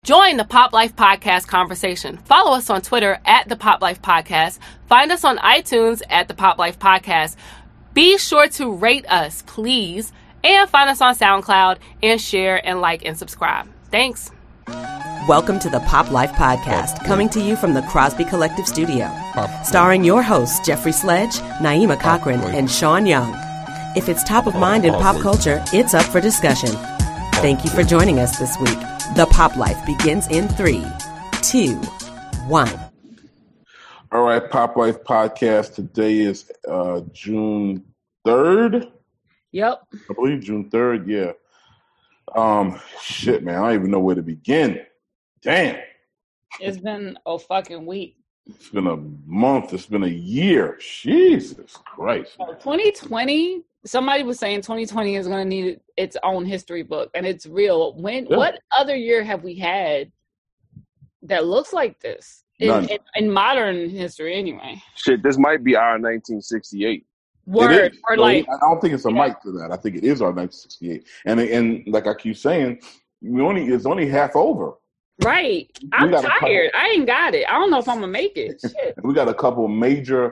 Join the Pop Life Podcast conversation. Follow us on Twitter at the Pop Life Podcast. Find us on iTunes at the Pop Life Podcast. Be sure to rate us, please, and find us on SoundCloud and share and like and subscribe. Thanks. Welcome to the Pop Life Podcast, coming to you from the Crosby Collective Studio, starring your hosts Jeffrey Sledge, Naima Cochran, and Sean Young. If it's top of mind in pop culture, it's up for discussion. Thank you for joining us this week. The Pop Life begins in 3, 2, 1. All right, Pop Life Podcast. Today is June 3rd. Yep. I believe June 3rd, yeah. Shit, man, I don't even know where to begin. Damn. It's been a fucking week. It's been a month. It's been a year. Jesus Christ. 2020, somebody was saying 2020 is going to need its own history book, and it's real. What other year have we had that looks like this in modern history anyway? Shit, this might be our 1968. Word. Or so like, I don't think it's a mic to that. I think it is our 1968. And like I keep saying, it's only half over. Right. I'm tired. I ain't got it. I don't know if I'm gonna make it. Shit. We got a couple of major,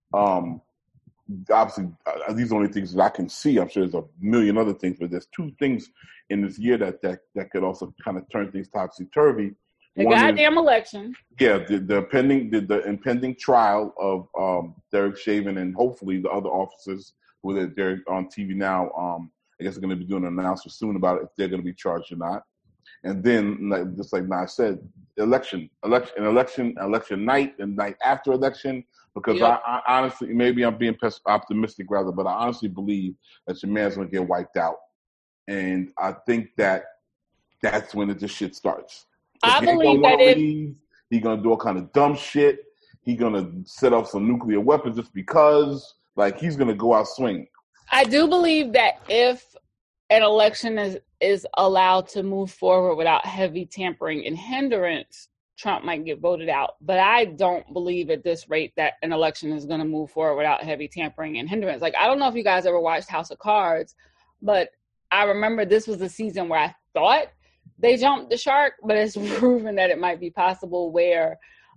obviously, these are only things that I can see. I'm sure there's a million other things, but there's two things in this year that could also kind of turn things topsy-turvy. The goddamn election. Yeah, the impending trial of Derek Chauvin and hopefully the other officers who they're on TV now. I guess they're going to be doing an announcement soon about it, if they're going to be charged or not. And then, just like Nas said, election night and night after election. Because yep. I honestly, maybe I'm being optimistic rather, but I honestly believe that your man's going to get wiped out. And I think that's when this shit starts. I believe that he's going to do all kind of dumb shit. He's going to set up some nuclear weapons just because, like, he's going to go out swinging. I do believe that if an election is allowed to move forward without heavy tampering and hindrance, Trump might get voted out. But I don't believe at this rate that an election is going to move forward without heavy tampering and hindrance. Like, I don't know if you guys ever watched House of Cards, but I remember this was the season where I thought they jumped the shark, but it's proven that it might be possible where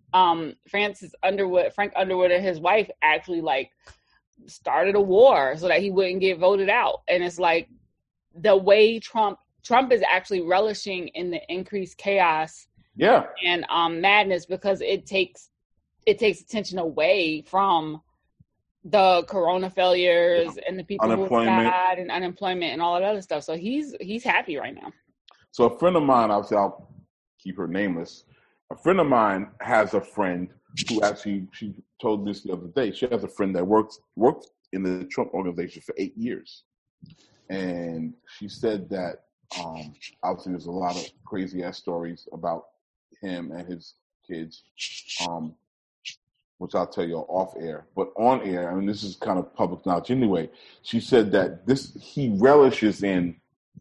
Frank Underwood and his wife actually, like, started a war so that he wouldn't get voted out. And it's like the way Trump is actually relishing in the increased chaos and madness, because it takes attention away from the corona failures and the people who died and unemployment and all that other stuff. So he's happy right now. So a friend of mine, obviously I'll keep her nameless. A friend of mine has a friend who actually, she told me this the other day, she has a friend that worked in the Trump organization for 8 years. And she said that obviously there's a lot of crazy ass stories about him and his kids, which I'll tell you off air. But on air, I mean, this is kind of public knowledge anyway. She said that he relishes in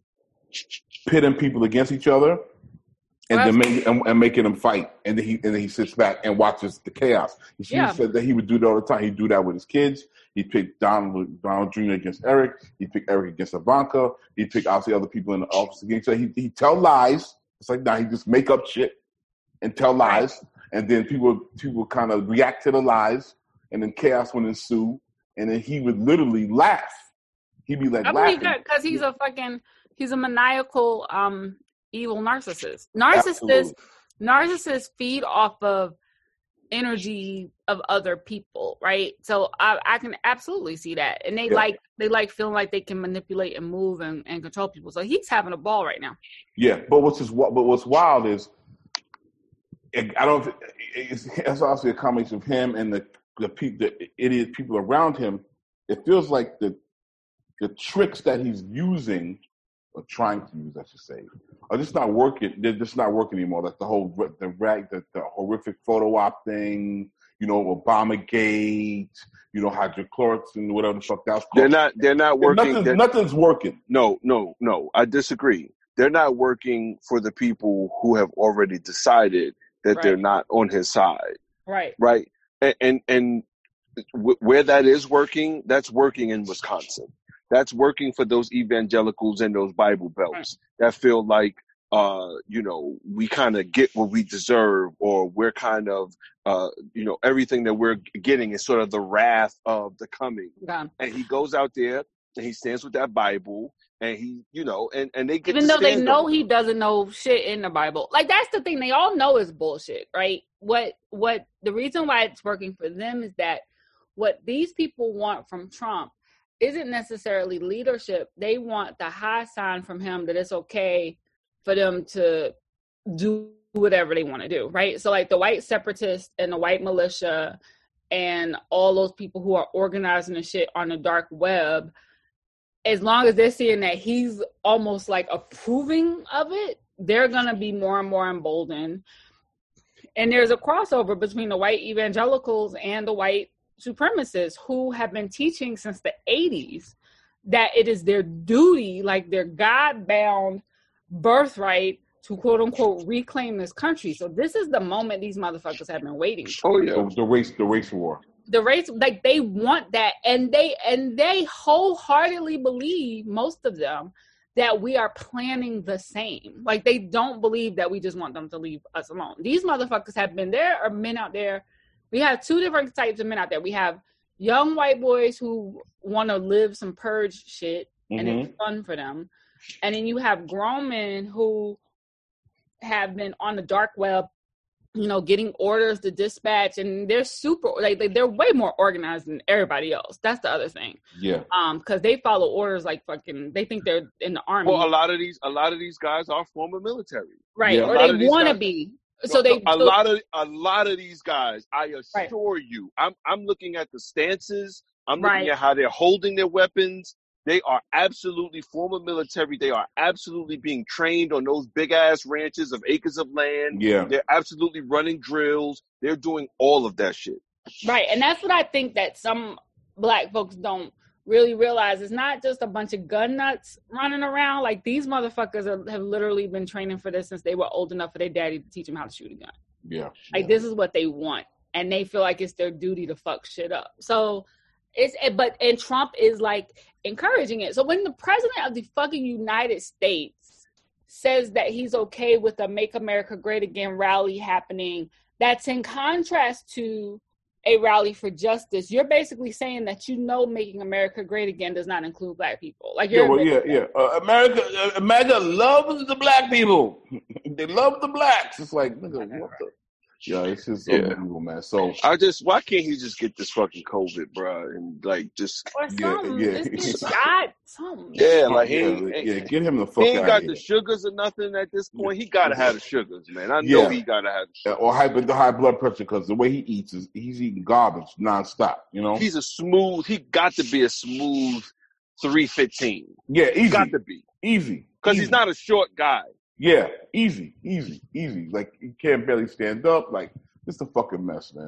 pitting people against each other and then making them fight. And then he sits back and watches the chaos. She said that he would do that all the time. He'd do that with his kids. He'd pick Donald Jr. against Eric. He'd pick Eric against Ivanka. He'd pick obviously other people in the office against each other. He'd tell lies. It's like, now he just make up shit and tell lies. And then people kind of react to the lies. And then chaos would ensue. And then he would literally laugh. He'd be like, laughing. Because he's a maniacal, evil narcissist. Narcissists feed off of energy of other people, right? So I can absolutely see that, and they like feeling like they can manipulate and move and control people. So he's having a ball right now. Yeah, but what's wild is it's obviously a combination of him and the idiot people around him. It feels like the tricks that he's using, or trying to use, I should say, are just not working. They're just not working anymore. Like the horrific photo op thing, Obamagate, hydrochloroquine, whatever the fuck that's called. They're not working. Nothing's working. No. I disagree. They're not working for the people who have already decided that they're not on his side. Right. Right. And where that is working, that's working in Wisconsin. That's working for those evangelicals and those Bible Belts that feel like we kind of get what we deserve, or we're kind of, everything that we're getting is sort of the wrath of the coming. Yeah. And he goes out there and he stands with that Bible, and he, and they get even though they know on. he doesn't know shit in the Bible. Like, that's the thing. They all know is bullshit, right? What the reason why it's working for them is that what these people want from Trump isn't necessarily leadership. They want the high sign from him that it's okay for them to do whatever they want to do, right? So, like, the white separatists and the white militia and all those people who are organizing the shit on the dark web, as long as they're seeing that he's almost like approving of it, they're going to be more and more emboldened. And there's a crossover between the white evangelicals and the white supremacists who have been teaching since the 80s that it is their duty, like their God-bound birthright, to quote unquote reclaim this country. So this is the moment these motherfuckers have been waiting for. Oh yeah, the race war. The race, like, they want that, and they wholeheartedly believe, most of them, that we are planning the same. Like, they don't believe that we just want them to leave us alone. These motherfuckers have been there, or men out there. We have two different types of men out there. We have young white boys who want to live some purge shit, and it's fun for them. And then you have grown men who have been on the dark web, getting orders to dispatch, and they're super, like, they're way more organized than everybody else. That's the other thing. Yeah. Because they follow orders like fucking, they think they're in the army. Well, a lot of these guys are former military. Right. Yeah. Or they want to be. So a lot of these guys, I assure you, I'm looking at the stances. I'm looking at how they're holding their weapons. They are absolutely former military. They are absolutely being trained on those big ass ranches of acres of land. Yeah. They're absolutely running drills. They're doing all of that shit. Right. And that's what I think that some black folks don't really realize. It's not just a bunch of gun nuts running around. Like, these motherfuckers have literally been training for this since they were old enough for their daddy to teach them how to shoot a gun. Yeah. Like, this is what they want. And they feel like it's their duty to fuck shit up. So and Trump is, like, encouraging it. So when the president of the fucking United States says that he's okay with a Make America Great Again rally happening, that's in contrast to a rally for justice, you're basically saying that Making America Great Again does not include black people. Like, America loves the black people. They love the blacks. It's like, nigga, what the? Yeah, it's just unbelievable, man. So why can't he just get this fucking COVID, bro, and like just or something? Something. Yeah, like get him the fuck out. He ain't got the sugars or nothing at this point. He gotta have the sugars, man. I know he gotta have the sugars. Or the high blood pressure, because the way he eats is he's eating garbage nonstop. He got to be a smooth 315. Yeah, easy. Got to be easy because he's not a short guy. Yeah, easy. Like, he can't barely stand up. Like, it's a fucking mess, man.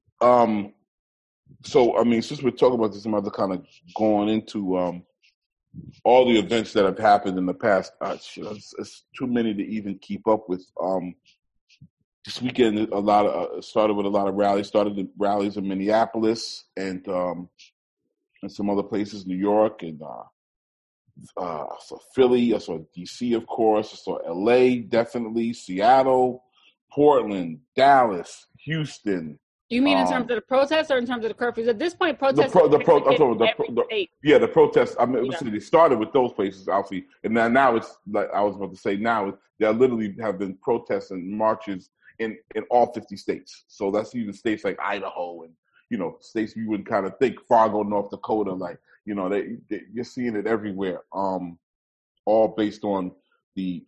So, I mean, since we're talking about this, I'm about to kind of going into all the events that have happened in the past. It's too many to even keep up with. This weekend, started with a lot of rallies. Started the rallies in Minneapolis and some other places, New York and I saw Philly, I saw DC, of course, I saw LA, definitely, Seattle, Portland, Dallas, Houston. You mean in terms of the protests or in terms of the curfews? At this point, protests. The protests. I mean, they started with those places, obviously, and now it's like I was about to say. Now there literally have been protests and marches in all 50 states. So that's even states like Idaho and states you would kind of think, Fargo, North Dakota, like. You're seeing it everywhere. All based on the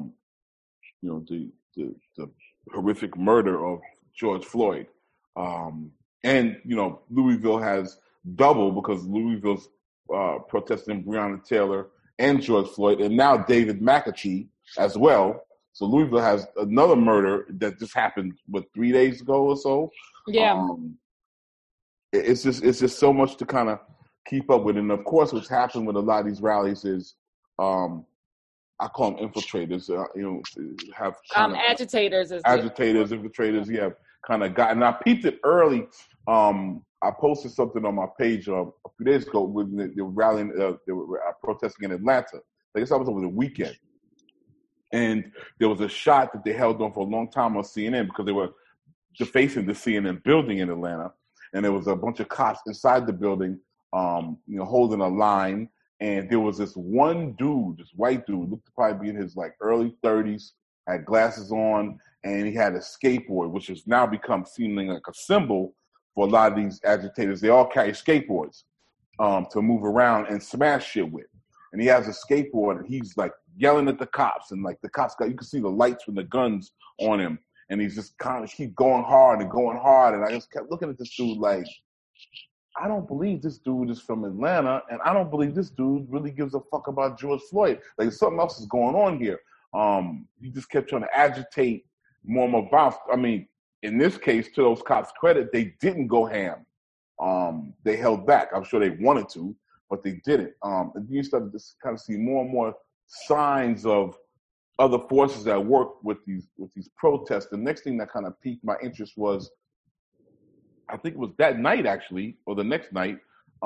the horrific murder of George Floyd. And Louisville has double, because Louisville's protesting Breonna Taylor and George Floyd, and now David McAtee as well. So Louisville has another murder that just happened 3 days ago or so. Yeah. It's just so much to kind of keep up with. And of course, what's happened with a lot of these rallies is, I call them infiltrators. Have agitators, infiltrators. Yeah, kind of gotten. I peeped it early. I posted something on my page a few days ago when they were rallying, they were protesting in Atlanta. Like, it's almost over the weekend, And there was a shot that they held on for a long time on CNN because they were defacing the CNN building in Atlanta. And there was a bunch of cops inside the building, holding a line. And there was this one dude, this white dude, looked to probably be in his like early 30s, had glasses on, and he had a skateboard, which has now become seeming like a symbol for a lot of these agitators. They all carry skateboards to move around and smash shit with. And he has a skateboard, and he's like yelling at the cops, and like the cops you can see the lights from the guns on him, and he's just kind of keep going hard, and I just kept looking at this dude like, I don't believe this dude is from Atlanta, and I don't believe this dude really gives a fuck about George Floyd. Like something else is going on here. He just kept trying to agitate more and more violence. I mean, in this case, to those cops' credit, they didn't go ham. They held back. I'm sure they wanted to, but they didn't. And you started to kind of see more and more signs of other forces at work with these protests. The next thing that kind of piqued my interest was, I think it was that night actually, or the next night,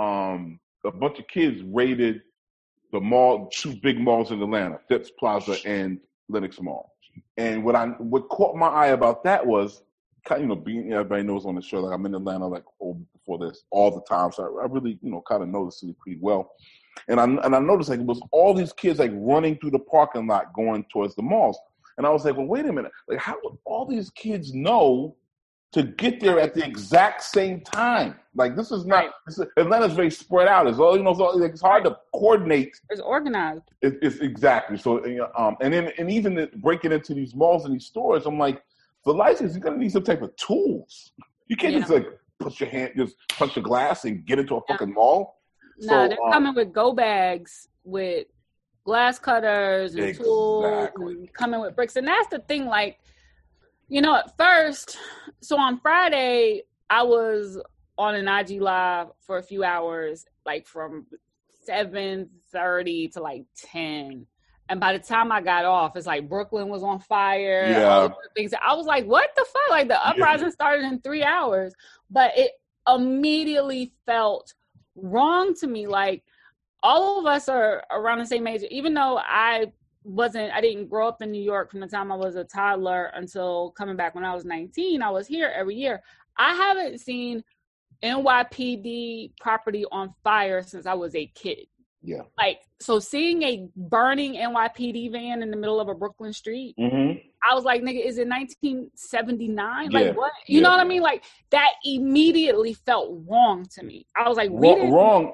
a bunch of kids raided the mall, 2 big malls in Atlanta, Phipps Plaza and Lenox Mall. And what caught my eye about that was, being everybody knows on the show, like I'm in Atlanta like before this all the time, so I really kind of know the city pretty well. And I noticed like it was all these kids like running through the parking lot going towards the malls, and I was like, well, wait a minute, like how would all these kids know to get there at the exact same time? Like this is not Atlanta's very spread out. It's hard to coordinate. It's organized. It's exactly so. And even breaking into these malls and these stores, I'm like, for license, you're gonna need some type of tools. You can't just like punch a glass and get into a fucking mall. No, they're coming with go bags with glass cutters and tools, and coming with bricks. And that's the thing, like, at first, so on Friday, I was on an IG Live for a few hours, like from 7:30 to like 10. And by the time I got off, it's like Brooklyn was on fire. Yeah. Things. I was like, what the fuck? Like the uprising started in 3 hours. But it immediately felt wrong to me. Like all of us are around the same age, even though I didn't grow up in New York from the time I was a toddler until coming back when I was 19. I was here every year. I haven't seen NYPD property on fire since I was a kid. Yeah. Like, so seeing a burning NYPD van in the middle of a Brooklyn street, I was like, nigga, is it 1979? Like, what? You know what I mean? Like, that immediately felt wrong to me. I was like, we didn't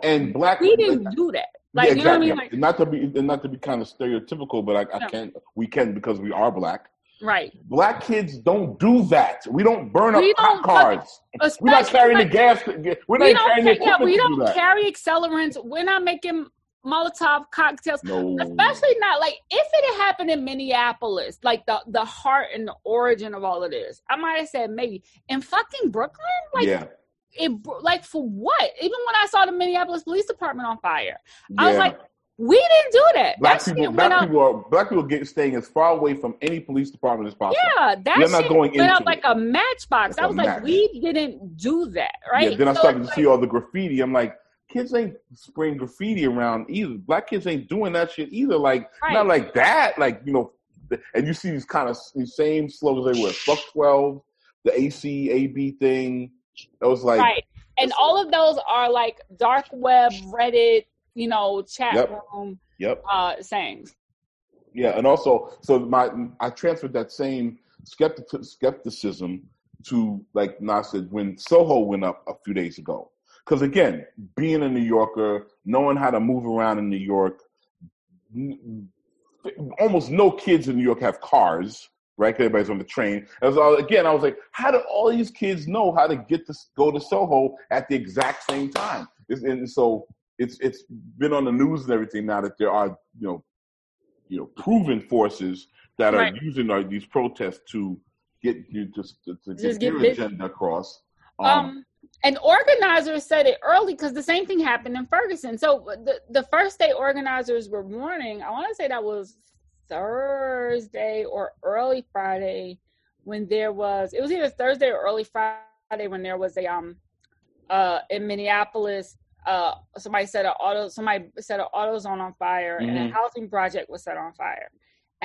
do that. Like, you know what I mean? Like, not to be kind of stereotypical, but we can because we are black. Right. Black kids don't do that. We don't burn up cop cars. We're not carrying the gas. We're not carrying the equipment. We don't carry accelerants. We're not making Molotov cocktails. No. Especially not like if it had happened in Minneapolis, like the heart and the origin of all of this. I might have said maybe in fucking Brooklyn. Like, like for what? Even when I saw the Minneapolis Police Department on fire, I was like, we didn't do that. Black people staying as far away from any police department as possible. Yeah, that shit went up like a matchbox. I was like, we didn't do that, right? Yeah, then I started to see all the graffiti. I'm like, kids ain't spraying graffiti around either. Black kids ain't doing that shit either. Like, not like that. Like, and you see these same slogans everywhere. Fuck 12, the ACAB thing. It was like, right. And all of those are like dark web, Reddit, chat room sayings. Yeah, and also, I transferred that same skepticism to, like Nas said, when Soho went up a few days ago. Because again, being a New Yorker, knowing how to move around in New York, almost no kids in New York have cars, right? Because everybody's on the train. I was like, how do all these kids know how to go to Soho at the exact same time? It's been on the news and everything now that there are proven forces that are using these protests to get you to get your agenda across. And organizers said it early because the same thing happened in Ferguson. So the first day organizers were warning, I want to say that was Thursday or early Friday when it was either Thursday or early Friday when there was in Minneapolis. Somebody set an auto zone on fire and a housing project was set on fire.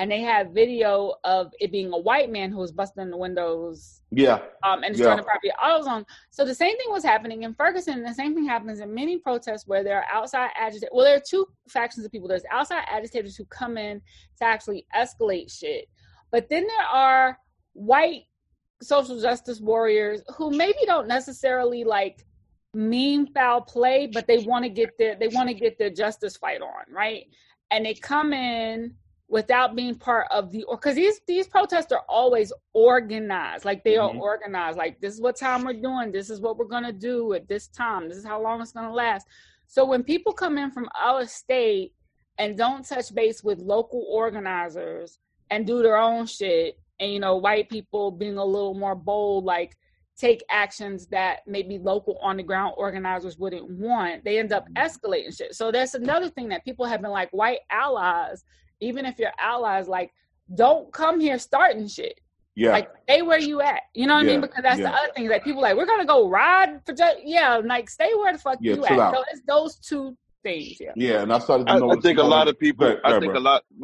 and they have video of it being a white man who was busting in the windows. Yeah. And destroying the property of AutoZone. So the same thing was happening in Ferguson. And the same thing happens in many protests where there are outside agitators. Well, there are two factions of people. There's outside agitators who come in to actually escalate shit. But then there are white social justice warriors who maybe don't necessarily like mean foul play, but they want to get their justice fight on, right? And they come in without being part of because these protests are always organized. Like they are organized. Like this is what time we're doing. This is what we're going to do at this time. This is how long it's going to last. So when people come in from out of state and don't touch base with local organizers and do their own shit, and, you know, white people being a little more bold, like take actions that maybe local on the ground organizers wouldn't want, they end up escalating shit. So that's another thing that people have been like, white allies, even if you're allies, like, don't come here starting shit. Yeah. Like, stay where you at. You know what I mean? Because that's the other thing. Like, people like, we're going to go ride for like, stay where the fuck you at. So it's those two things. Yeah. Yeah. And I started to know. I think a lot of people, I think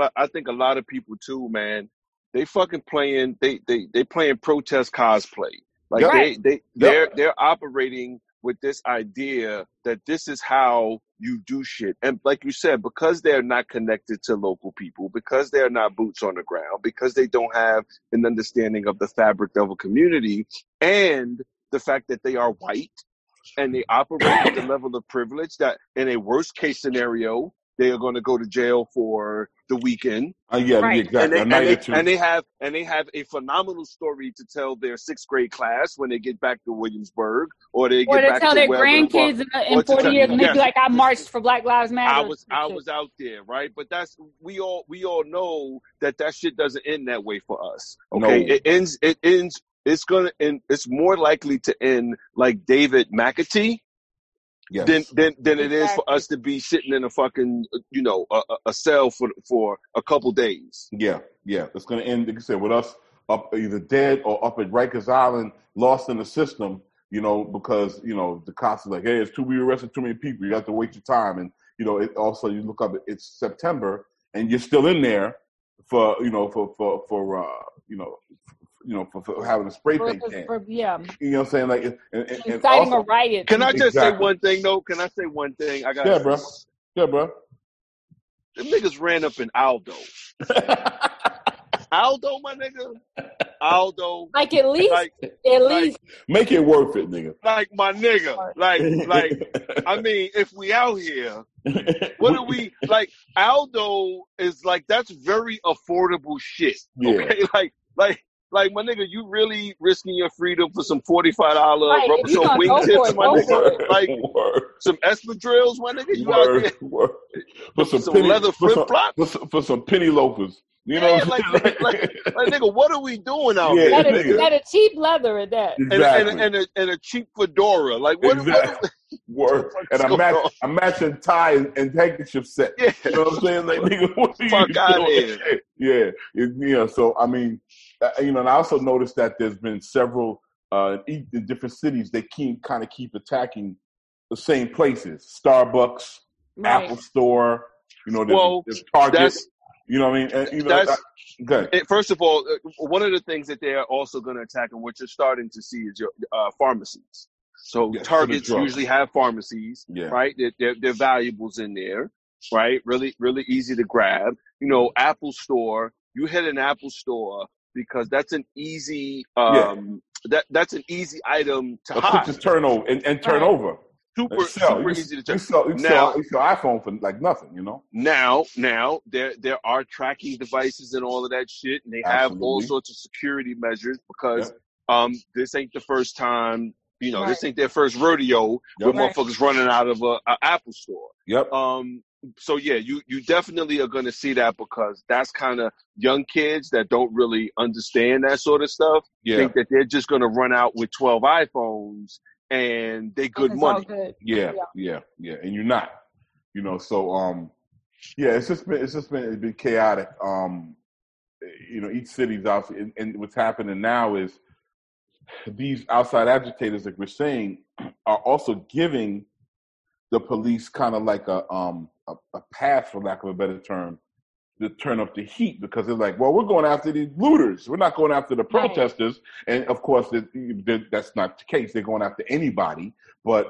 a lot of people too, man, they fucking playing, they playing protest cosplay. Like they're operating with this idea that this is how you do shit. And like you said, because they're not connected to local people, because they're not boots on the ground, because they don't have an understanding of the fabric of a community, and the fact that they are white and they operate at the level of privilege that in a worst case scenario, they are going to go to jail for the weekend. Exactly. And they have a phenomenal story to tell their sixth grade class when they get back to Williamsburg, or they tell their grandkids in 40 years, and they be like, "I marched for Black Lives Matter." I was out there, right? But we all know that shit doesn't end that way for us. Okay, no. It ends. It's more likely to end like David McAtee. Yes. Than it is for us to be sitting in a fucking, a cell for a couple days. Yeah. It's going to end, like I said, with us up either dead or up at Rikers Island, lost in the system, because, the cops are like, hey, we arrested too many people. You have to wait your time. And, it also, you look up, it's September and you're still in there for having a spray paint can. Yeah. You know what I'm saying? Like, inciting a riot. Can I just say one thing, though? Can I say one thing? Yeah, bro. Them niggas ran up in Aldo. Aldo, my nigga. Aldo. Like, at least. Make it worth it, nigga. Like, my nigga. Like, I mean, if we out here, what do we, like, Aldo is like, that's very affordable shit. Okay? Like, my nigga, you really risking your freedom for some $45 rubber soap wingtips, my nigga? Like, some espadrilles, my nigga? You out there? For some leather flip-flops? For some penny loafers. You know what I'm saying? Like, nigga, what are we doing out here? That a cheap leather at that. Exactly. And a cheap fedora. Like, what? Exactly. Word. And a matching tie and handkerchief set. Yeah. You know what I'm saying? Like, nigga, what are you fuck out of here? Yeah. So, I mean, and I also noticed that there's been several in different cities. They keep attacking the same places: Starbucks, Apple Store. There's Target. You know what I mean? Good. First of all, one of the things that they're also going to attack, and what you're starting to see, is your pharmacies. So Targets usually have pharmacies, right? They're valuables in there, right? Really, really easy to grab. Apple Store. You hit an Apple Store because that's an easy that's an easy item to hide. Just turn over and turn over. Super easy to turn. You sell iPhone for like nothing, Now there are tracking devices and all of that shit, and they have all sorts of security measures because this ain't the first time. This ain't their first rodeo with motherfuckers running out of a Apple Store. Yep. So yeah, you definitely are going to see that because that's kind of young kids that don't really understand that sort of stuff. Yeah. Think that they're just going to run out with 12 iPhones and they good money. Good. Yeah. And you're not. So it's been chaotic. Each city's out, and what's happening now is these outside agitators, like we're saying, are also giving the police kind of like a path, for lack of a better term, to turn up the heat because they're like, well, we're going after these looters. We're not going after the protesters. Right. And of course, that's not the case. They're going after anybody. But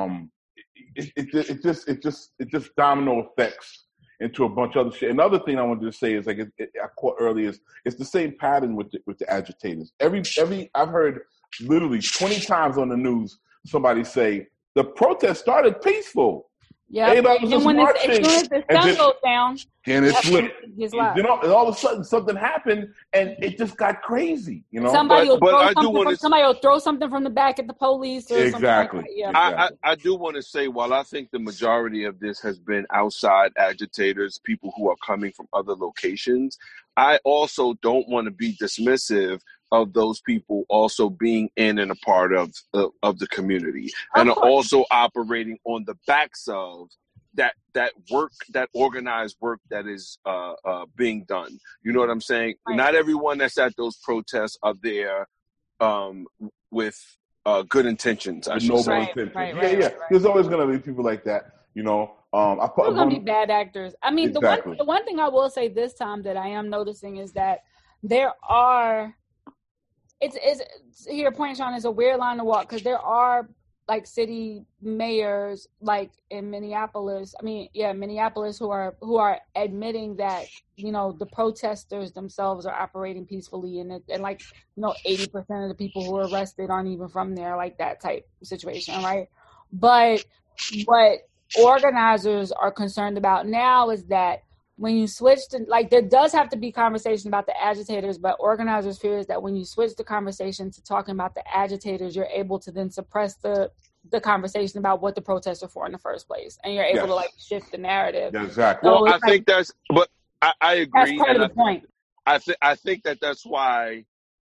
it just domino effects into a bunch of other shit. Another thing I wanted to say is like I caught earlier is it's the same pattern with the agitators. I've heard literally 20 times on the news somebody say the protest started peaceful. Yeah, and when as soon as the sun goes down, and it's lit. And all of a sudden something happened, and it just got crazy. You know, somebody will throw something from the back at the police. Or exactly. Something like that. I do want to say, while I think the majority of this has been outside agitators, people who are coming from other locations, I also don't want to be dismissive of those people also being in and a part of the community and are also operating on the backs of that work, that organized work that is being done. You know what I'm saying? Right. Not everyone that's at those protests are there with good intentions. I should say. Right. There's always going to be people like that. You know, there's going to be bad actors. I mean, exactly. the one thing I will say this time that I am noticing is that there are. It's here, point, Sean, is a weird line to walk because there are like city mayors like in Minneapolis. Minneapolis who are admitting that, you know, the protesters themselves are operating peacefully and like, you know, 80% of the people who are arrested aren't even from there, like that type of situation, right? But what organizers are concerned about now is that when you switch to, like, there does have to be conversation about the agitators, but organizers fear is that when you switch the conversation to talking about the agitators, you're able to then suppress the conversation about what the protests are for in the first place. And you're able to, like, shift the narrative. Yeah, exactly. So I think that's, but I agree. That's part of the point. I think that's why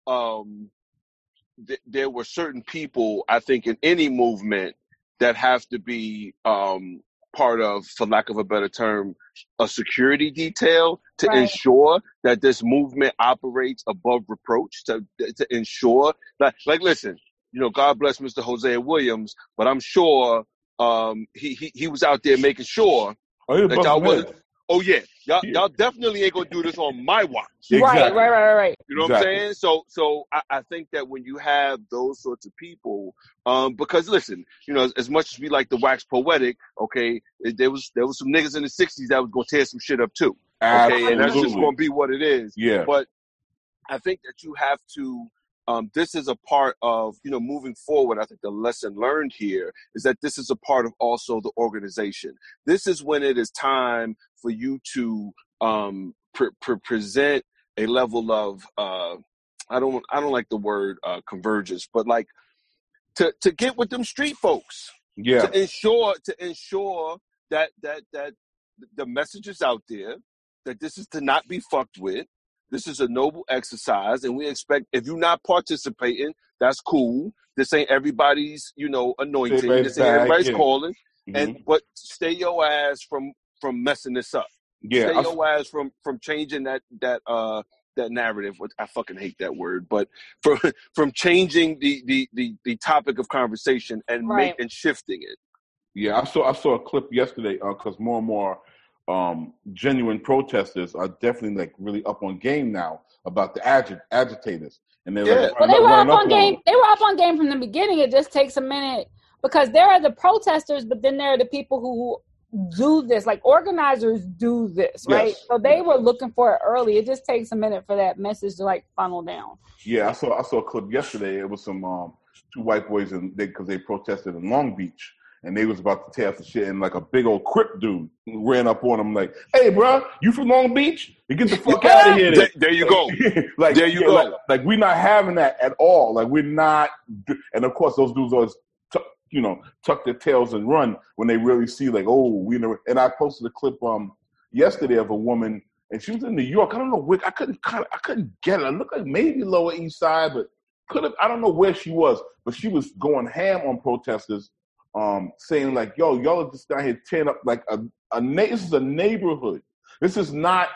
there were certain people, I think, in any movement that have to be part of, for lack of a better term, a security detail to ensure that this movement operates above reproach, to ensure that, like, listen, you know, God bless Mr. Hosea Williams, but I'm sure he was out there making sure that y'all wasn't. Oh yeah, y'all definitely ain't gonna do this on my watch. Exactly. Right. You know what I'm saying? So I think that when you have those sorts of people, because listen, you know, as much as we like to wax poetic, okay, there was some niggas in the '60s that was gonna tear some shit up too. Okay, Absolutely. and that's just gonna be what it is. Yeah. But I think that you have to. This is a part of, you know, moving forward. I think the lesson learned here is that this is a part of also the organization. This is when it is time for you to present a level of I don't like the word convergence, but like to get with them street folks. Yeah. To ensure that the message is out there, that this is to not be fucked with. This is a noble exercise, and we expect, if you're not participating, that's cool. This ain't everybody's, you know, anointing. This ain't everybody's calling. Mm-hmm. But stay your ass from messing this up. Yeah. Stay your ass from changing that narrative. I fucking hate that word, but from changing the topic of conversation and and shifting it. Yeah, I saw a clip yesterday because more and more genuine protesters are definitely like really up on game now about the agitators, and they were up on game. They were up on game from the beginning. It just takes a minute because there are the protesters, but then there are the people who do this, like organizers do this, right? Yes. So they were looking for it early. It just takes a minute for that message to like funnel down. Yeah, I saw a clip yesterday. It was some two white boys because they protested in Long Beach. And they was about to tear some shit, and like a big old Crip dude ran up on him like, "Hey, bro, you from Long Beach? You get the fuck out of here!" There you go. Like there you go. Like we're not having that at all. Like we're not. And of course, those dudes always, tuck their tails and run when they really see like, oh, we know. And I posted a clip yesterday of a woman, and she was in New York. I don't know where. I couldn't get her. It looked like maybe Lower East Side, but I don't know where she was. But she was going ham on protesters. Saying like, yo, y'all are just down here tearing up like this is a neighborhood. This is not,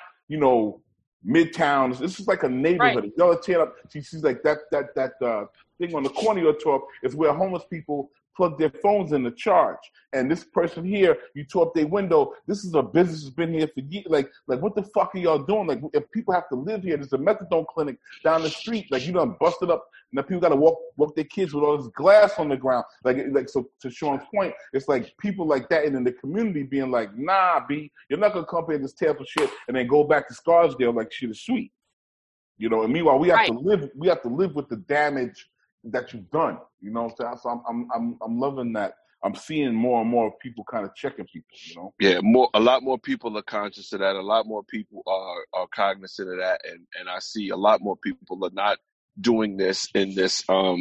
Midtown. This is like a neighborhood. Right. Y'all are tearing up. She's like that thing on the corner of your talk is where homeless people plug their phones in to charge. And this person here, you tore up their window. This is a business that's been here for years. Like what the fuck are y'all doing? Like, if people have to live here, there's a methadone clinic down the street. Like, you done busted up. Now people got to walk their kids with all this glass on the ground. Like so. To Sean's point, it's like people like that in the community being like, "Nah, B, you're not gonna come here and just tear for shit and then go back to Scarsdale like shit is sweet." You know. And meanwhile, we have to live. We have to live with the damage that you've done. You know what I'm saying? So I'm loving that. I'm seeing more and more people kind of checking people, you know? Yeah, a lot more people are conscious of that. A lot more people are cognizant of that. And I see a lot more people are not doing this in this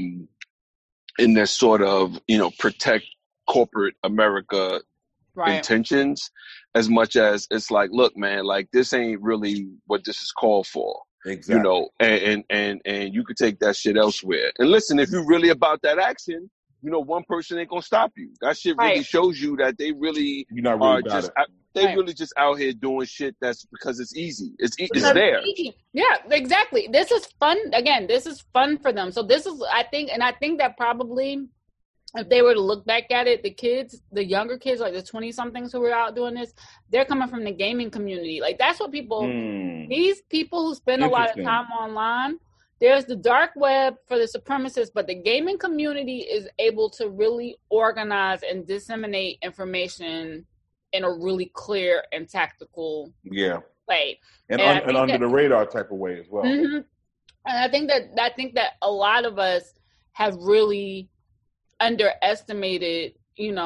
sort of, protect corporate America intentions, as much as it's like, look, man, like, this ain't really what this is called for. Exactly. And you could take that shit elsewhere. And listen, if you're really about that action, one person ain't gonna stop you. That shit really shows you that they really are just really just out here doing shit that's because it's easy. It's there. Yeah, exactly. This is fun. Again, this is fun for them. So this is, I think that probably, if they were to look back at it, the younger kids, like the 20-somethings who were out doing this, they're coming from the gaming community. Like, that's what these people who spend a lot of time online. There's the dark web for the supremacists, but the gaming community is able to really organize and disseminate information in a really clear and tactical way. And under the radar type of way as well. Mm-hmm. And I think that a lot of us have really underestimated,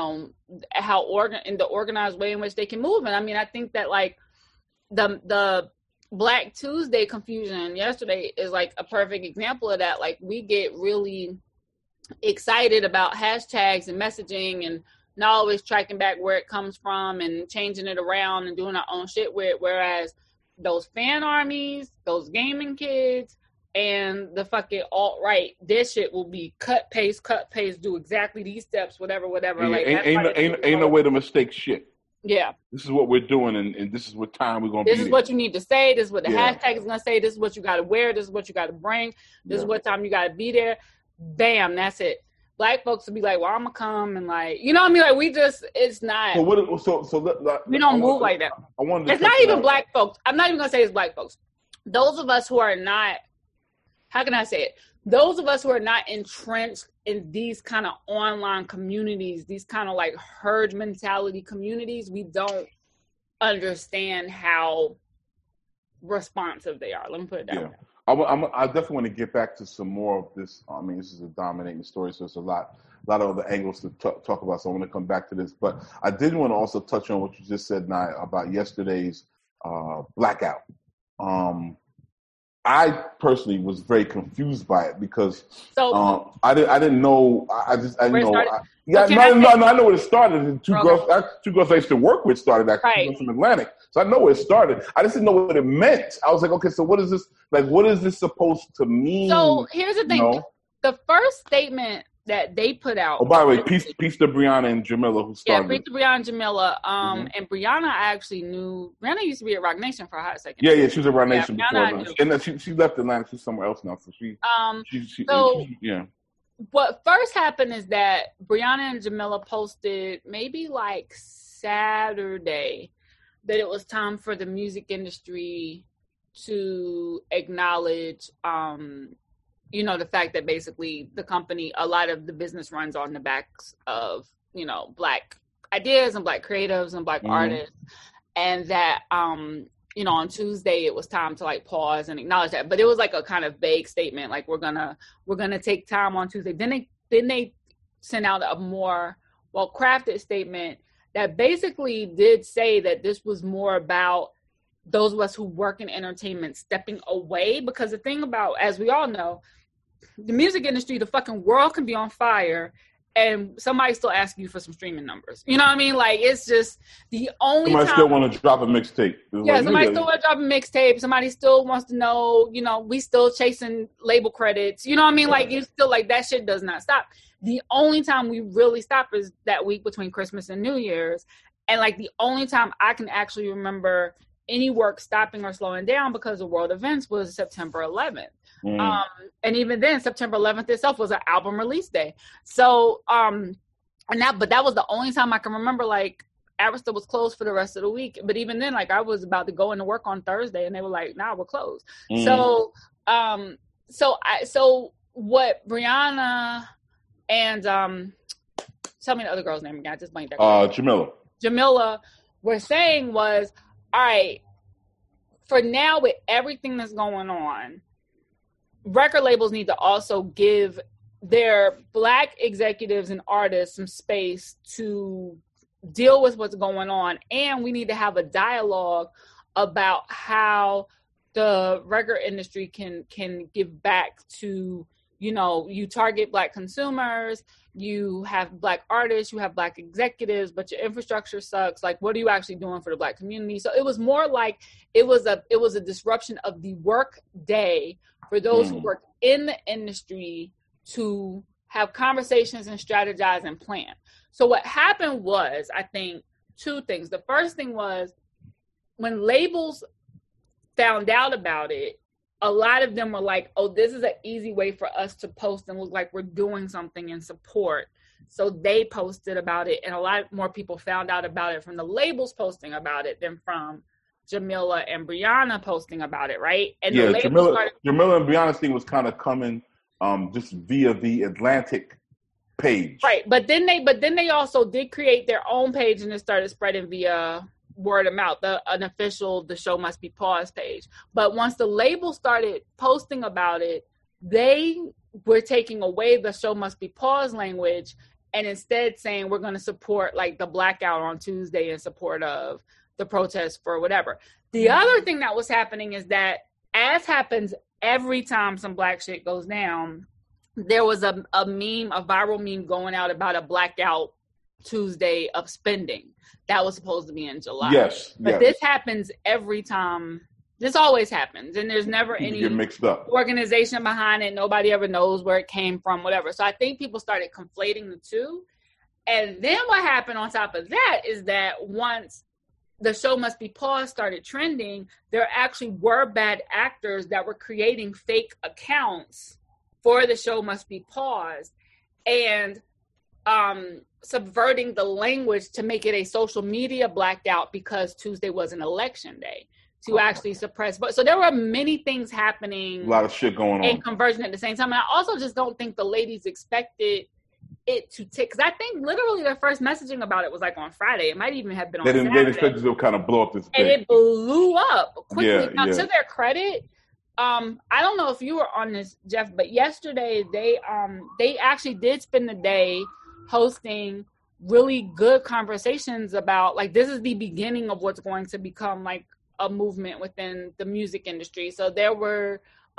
how in the organized way in which they can move. And I mean, I think that, like, the Black Tuesday confusion yesterday is like a perfect example of that. Like, we get really excited about hashtags and messaging and not always tracking back where it comes from and changing it around and doing our own shit with it. Whereas those fan armies, those gaming kids, and the fucking alt-right, this shit will be cut, paste, do exactly these steps, whatever. Yeah, like, ain't no way to mistake shit. Yeah. This is what we're doing, and this is what time we're going to be. This is what you need to say. This is what the hashtag is going to say. This is what you got to wear. This is what you got to bring. This is what time you got to be there. Bam, that's it. Black folks will be like, well, I'm going to come, and, like, you know what I mean? Like, we just, it's not. We don't move like that. It's not even black folks. I'm not even going to say it's black folks. Those of us who are not, how can I say it? Those of us who are not entrenched in these kind of online communities, these kind of like herd mentality communities, we don't understand how responsive they are. Let me put it that way. I definitely want to get back to some more of this. I mean, this is a dominating story, so there's a lot of other angles to talk about. So I want to come back to this, but I did want to also touch on what you just said, Nye, about yesterday's blackout. I personally was very confused by it because I didn't know. I know. I know where it started. Two girls I used to work with started actually from Atlantic, so I know where it started. I just didn't know what it meant. I was like, okay, so what is this? Like, what is this supposed to mean? So here's the thing: the first statement that they put out. Oh, by the way, peace to Brianna and Jamila who started. Yeah, peace to Brianna and Jamila. And Brianna, I actually knew. Brianna used to be at Rock Nation for a hot second. Yeah, she was at Rock Nation before. And then she left Atlanta. She's somewhere else now. So what first happened is that Brianna and Jamila posted maybe like Saturday that it was time for the music industry to acknowledge the fact that basically the company, a lot of the business runs on the backs of, Black ideas and Black creatives and Black artists. And that, on Tuesday, it was time to like pause and acknowledge that. But it was like a kind of vague statement, like we're gonna take time on Tuesday. Then they sent out a more well-crafted statement that basically did say that this was more about those of us who work in entertainment stepping away. Because the thing about, as we all know, the music industry, the fucking world can be on fire and somebody still asking you for some streaming numbers. You know what I mean? Like, it's just the only somebody still want to drop a mixtape. Yeah, somebody still want to drop a mixtape. Somebody still wants to know, we still chasing label credits. You know what I mean? Like, you still, like, that shit does not stop. The only time we really stop is that week between Christmas and New Year's. And, like, the only time I can actually remember any work stopping or slowing down because of world events was September 11th. And even then, September 11th itself was an album release day. So But that was the only time I can remember, like, Arista was closed for the rest of the week. But even then, like, I was about to go into work on Thursday, and they were like, "Nah, we're closed." So, so what Brianna and tell me the other girl's name again. I just blanked that. Jamila were saying was, all right, for now with everything that's going on, record labels need to also give their Black executives and artists some space to deal with what's going on, and we need to have a dialogue about how the record industry can give back to, you know, you target Black consumers, you have Black artists, you have Black executives, but your infrastructure sucks. Like, what are you actually doing for the Black community? So it was more like it was a disruption of the work day for those who work in the industry to have conversations and strategize and plan. So what happened was, I think, two things. The first thing was when labels found out about it, a lot of them were like, oh, this is an easy way for us to post and look like we're doing something in support. So they posted about it, and a lot more people found out about it from the labels posting about it than from Jamila and Brianna posting about it, right? And Jamila and Brianna's thing was kind of coming just via the Atlantic page, right? But then they also did create their own page, and it started spreading via word of mouth, an official "The Show Must Be Paused" page. But once the label started posting about it, they were taking away the "Show Must Be Paused" language and instead saying we're going to support, like, the blackout on Tuesday in support of the protest for whatever. The other thing that was happening is that, as happens every time some Black shit goes down, there was a viral meme going out about a blackout Tuesday of spending that was supposed to be in July. But this happens every time. This always happens, and there's never any get mixed up organization behind it. Nobody ever knows where it came from, whatever. So I think people started conflating the two. And then what happened on top of that is that once the "Show Must Be Paused" started trending, there actually were bad actors that were creating fake accounts for the "Show Must Be Paused" and subverting the language to make it a social media blackout because Tuesday was an election day to actually suppress. But so there were many things happening. A lot of shit going on. And conversion at the same time. And I also just don't think the ladies expected it to take, because I think literally their first messaging about it was like on Friday. It might even have been on Saturday. They expected it to kind of blow up this and big. It blew up quickly. Now, to their credit, I don't know if you were on this, Jeff, but yesterday they actually did spend the day hosting really good conversations about, like, this is the beginning of what's going to become like a movement within the music industry. So there were,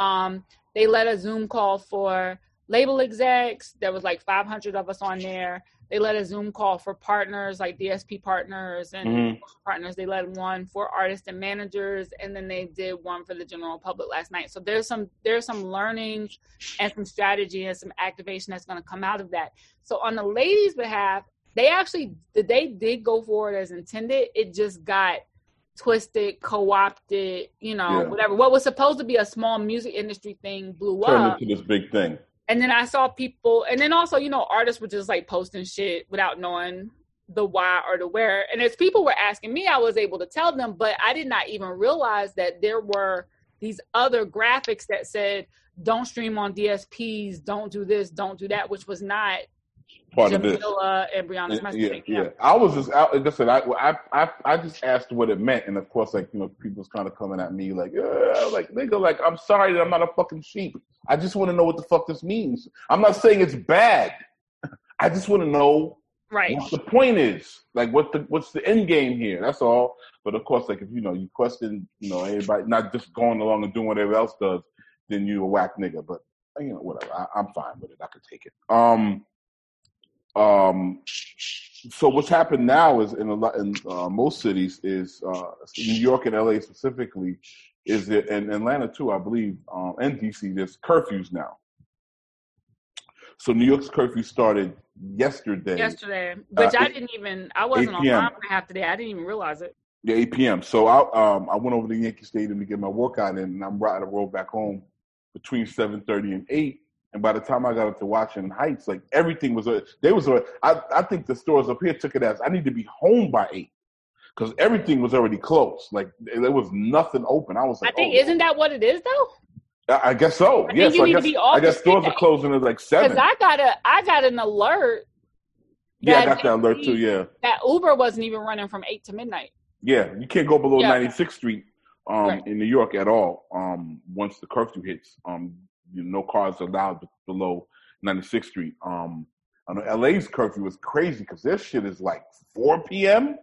they led a Zoom call for label execs. There was like 500 of us on there. They led a Zoom call for partners, like DSP partners and partners. They led one for artists and managers, and then they did one for the general public last night. So there's some learning and some strategy and some activation that's going to come out of that. So on the ladies' behalf, they did go forward as intended. It just got twisted, co-opted, whatever. What was supposed to be a small music industry thing blew up. Turned into this big thing. And then I saw people, and then also, artists were just like posting shit without knowing the why or the where. And as people were asking me, I was able to tell them, but I did not even realize that there were these other graphics that said, don't stream on DSPs, don't do this, don't do that, which was not part Jamila of this. And Brianna's messaging. Yeah. I was just out. Like I said, I just asked what it meant, and of course, like, people's kind of coming at me like, nigga, like, I'm sorry that I'm not a fucking sheep. I just want to know what the fuck this means. I'm not saying it's bad. I just want to know what the point is. Like, what's the end game here? That's all. But of course, like, if you question, everybody not just going along and doing whatever else does, then you a whack nigga. But whatever. I'm fine with it. I can take it. So what's happened now is in most cities is New York and LA specifically, is that, and Atlanta too, I believe, and DC, there's curfews now. So New York's curfew started yesterday. Which I wasn't online for half the day. I didn't even realize it. Yeah, 8 p.m. So I went over to Yankee Stadium to get my workout in, and I'm riding the road back home between 7:30 and 8. And by the time I got up to Washington Heights, like everything was, I think the stores up here took it as I need to be home by 8 because everything was already closed. Like there was nothing open. I was like, isn't that what it is though? I guess so. Yes, I guess stores are closing at like 7. Because I got an alert. Yeah, I got that alert too. Yeah, that Uber wasn't even running from 8 to midnight. Yeah, you can't go below 96th Street in New York at all. Once the curfew hits, no cars allowed below 96th Street. I know LA's curfew was crazy because their shit is like 4 p.m.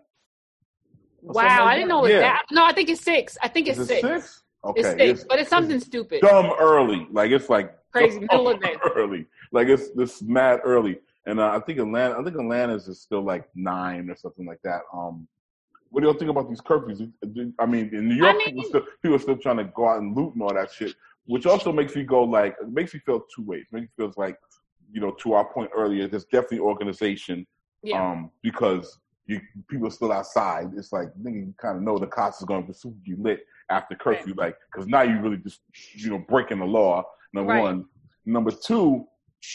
Wow, I didn't know it was that. No, I think it's 6. I think it's 6. 6? Okay, it's 6, but it's something stupid. Dumb early, like it's like crazy middle of the day. Early, like it's mad early. And I think Atlanta's is still like 9 or something like that. What do you think about these curfews? I mean, in New York, people are still trying to go out and loot and all that shit, which also makes me go like, it makes me feel two ways. It makes me feel like, to our point earlier, there's definitely organization because people are still outside. It's like, nigga, you kind of know the cops is going to pursue you lit after curfew, like, because now you really just, breaking the law, number one. Number two,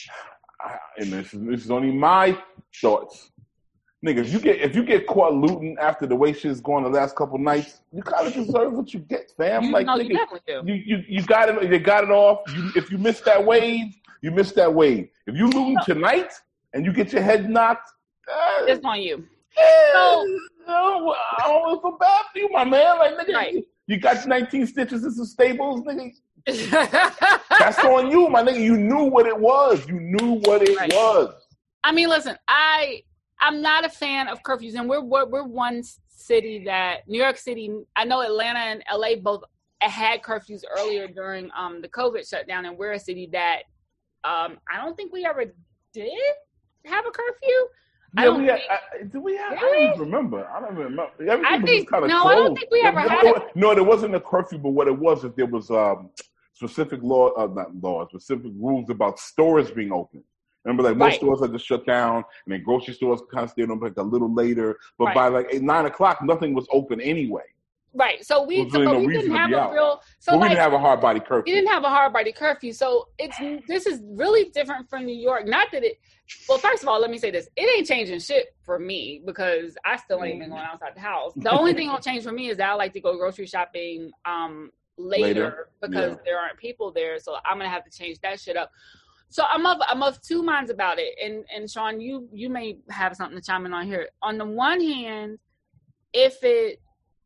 and this is only my thoughts. Nigga, if you get caught looting after the way shit's going the last couple nights, you kind of deserve what you get, fam. You definitely do. You got it. You got it off. If you missed that wave, you missed that wave. If you looting tonight and you get your head knocked, it's on you. I don't feel bad for you, my man. Like, nigga, you got 19 stitches and some staples, nigga. That's on you, my nigga. You knew what it was. Was. I mean, listen, I'm not a fan of curfews, and we're one city that New York City. I know Atlanta and LA both had curfews earlier during the COVID shutdown, and we're a city that I don't think we ever did have a curfew. Did we have? Really? I don't remember. Everything was kind of closed. I don't think we ever had it. No, there wasn't a curfew, but what it was is there was specific specific rules about stores being open. Remember, like most stores had to shut down, and then grocery stores kind of stayed open like a little later. But by like 9 o'clock, nothing was open anyway. Right. So we didn't have a real. So we didn't have a hard body curfew. We didn't have a hard body curfew. So this is really different from New York. Not that it. Well, first of all, let me say this: it ain't changing shit for me because I still ain't been going outside the house. The only thing that'll change for me is that I like to go grocery shopping later because there aren't people there. So I'm gonna have to change that shit up. So I'm of two minds about it, and Sean, you may have something to chime in on here. On the one hand, the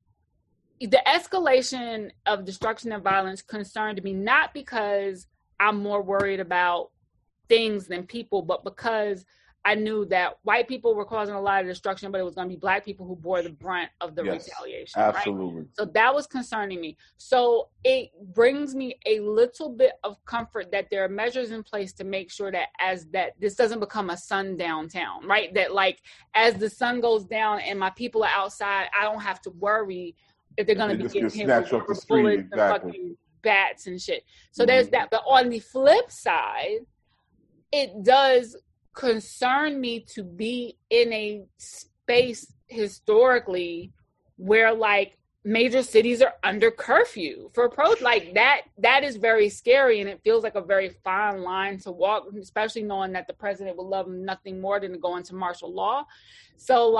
escalation of destruction and violence concerned me not because I'm more worried about things than people, but because I knew that white people were causing a lot of destruction, but it was going to be black people who bore the brunt of the retaliation. Absolutely. Right? So that was concerning me. So it brings me a little bit of comfort that there are measures in place to make sure that this doesn't become a sundown town, right? That like as the sun goes down and my people are outside, I don't have to worry if they're going to be getting hit with bullets and fucking bats and shit. So there's that. But on the flip side, it does concern me to be in a space historically where like major cities are under curfew for like that is very scary, and it feels like a very fine line to walk, especially knowing that the president would love nothing more than to go into martial law. So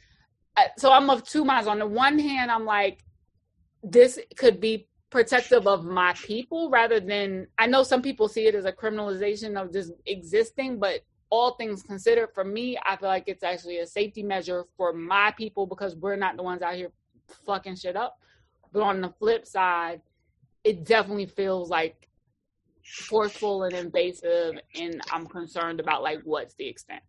I'm of two minds. On the one hand, I'm like, this could be protective of my people rather than, I know some people see it as a criminalization of just existing, but all things considered, for me, I feel like it's actually a safety measure for my people because we're not the ones out here fucking shit up. But on the flip side, it definitely feels like forceful and invasive, and I'm concerned about like what's the extent.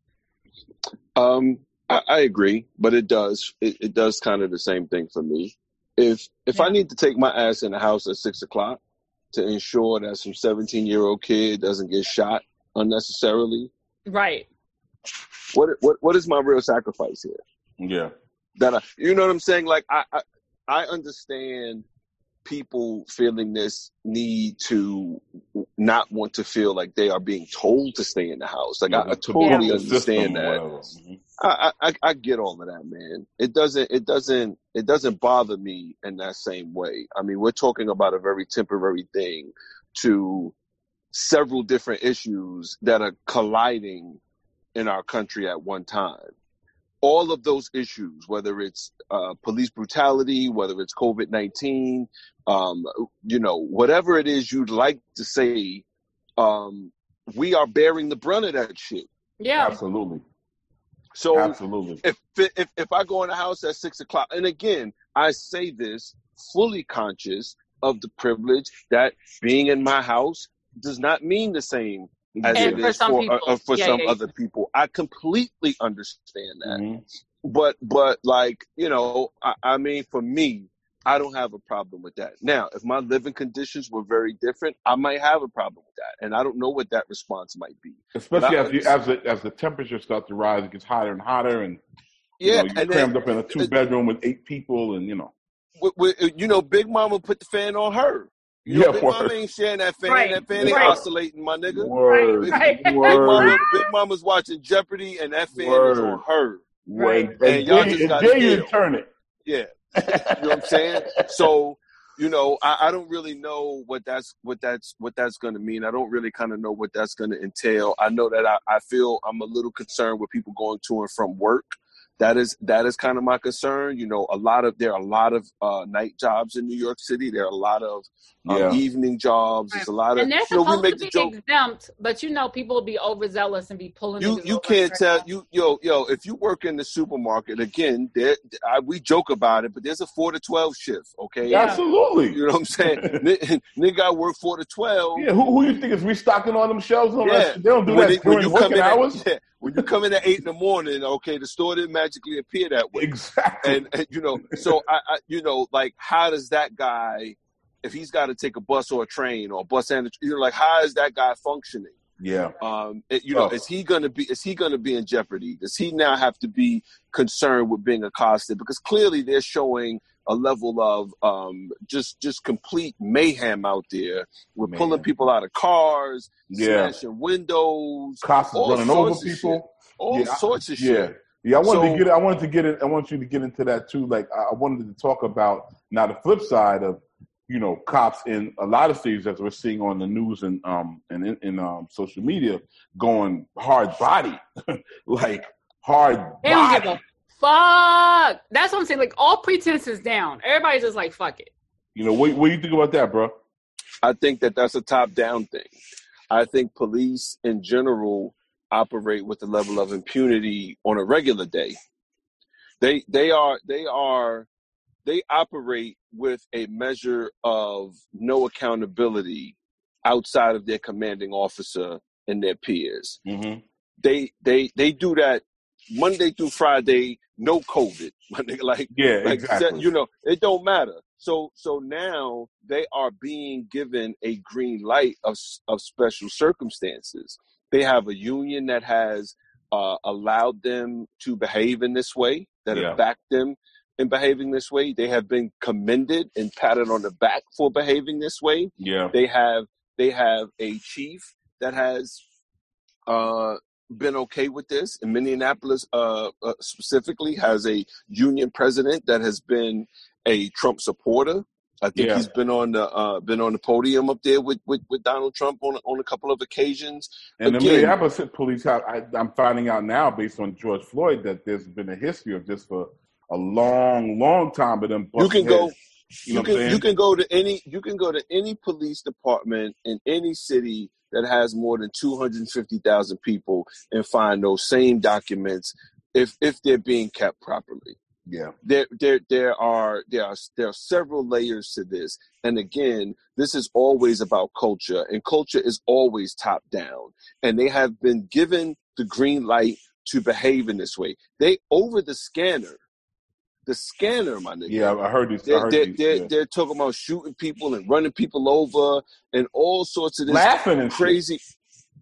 I agree, but it does kind of the same thing for me. If I need to take my ass in the house at 6 o'clock to ensure that some 17-year-old kid doesn't get shot unnecessarily, right? What is my real sacrifice here? Yeah, you know what I'm saying? Like I understand people feeling this need to not want to feel like they are being told to stay in the house. Like I totally understand that. I get all of that, man. It doesn't bother me in that same way. I mean, we're talking about a very temporary thing to several different issues that are colliding in our country at one time. All of those issues, whether it's police brutality, whether it's COVID-19, whatever it is you'd like to say, we are bearing the brunt of that shit. Yeah, absolutely. So absolutely. If I go in the house at 6:00, and again, I say this fully conscious of the privilege that being in my house does not mean the same as it is for some other people. I completely understand that. Mm-hmm. But like, I mean, for me, I don't have a problem with that. Now, if my living conditions were very different, I might have a problem with that. And I don't know what that response might be. Especially as the temperature starts to rise, it gets hotter and hotter. And, you're crammed up in a 2-bedroom with 8 people and, Big Mama put the fan on her. Big Mama ain't sharing that fan. Right. That fan ain't oscillating, my nigga. Word. Big Mama's watching Jeopardy, and that fan is on her. Right. And y'all just got to turn it. Yeah. You know what I'm saying? So, I don't really know what that's going to mean. I don't really kind of know what that's going to entail. I know that I feel I'm a little concerned with people going to and from work. That is kind of my concern. There are a lot of night jobs in New York City. There are a lot of evening jobs. There's a lot of, and they're supposed to be exempt, but people will be overzealous and be pulling. You can't tell if you work in the supermarket again. We joke about it, but there's a 4 to 12 shift. Okay, yeah. Absolutely. You know what I'm saying? Nigga got work 4 to 12. Yeah, who you think is restocking all them shelves? They don't do that during working hours. When you come in at 8 in the morning, okay, the store didn't magically appear that way. Exactly. And so I how does that guy, if he's got to take a bus or a train or a bus and how is that guy functioning? Yeah. Is he going to be in jeopardy? Does he now have to be concerned with being accosted? Because clearly they're showing a level of just complete mayhem out there. We're pulling people out of cars, smashing windows, cops running over people, all sorts of shit. Yeah, I want you to get into that too. Like I wanted to talk about now the flip side of cops in a lot of cities, as we're seeing on the news and in social media, going hard body, like hard they don't give a fuck. That's what I'm saying. Like all pretense is down. Everybody's just like, fuck it. What do you think about that, bro? I think that's a top-down thing. I think police in general operate with a level of impunity on a regular day. They operate with a measure of no accountability outside of their commanding officer and their peers. Mm-hmm. They do that Monday through Friday, no COVID. Exactly. It don't matter. So now they are being given a green light of special circumstances. They have a union that has allowed them to behave in this way, that have backed them in behaving this way. They have been commended and patted on the back for behaving this way. Yeah. They have a chief that has been okay with this. In Minneapolis, specifically, has a union president that has been a Trump supporter. I think he's been on the podium up there with Donald Trump on a couple of occasions. And the Minneapolis police, I'm finding out now, based on George Floyd, that there's been a history of this for a long, long time. But then you can go to any police department in any city that has more than 250,000 people and find those same documents if they're being kept properly. Yeah, there are several layers to this, and again, this is always about culture, and culture is always top down. And they have been given the green light to behave in this way. They over the scanner, my nigga. Yeah, I heard these. They're talking about shooting people and running people over and all sorts of this laughing and crazy shit.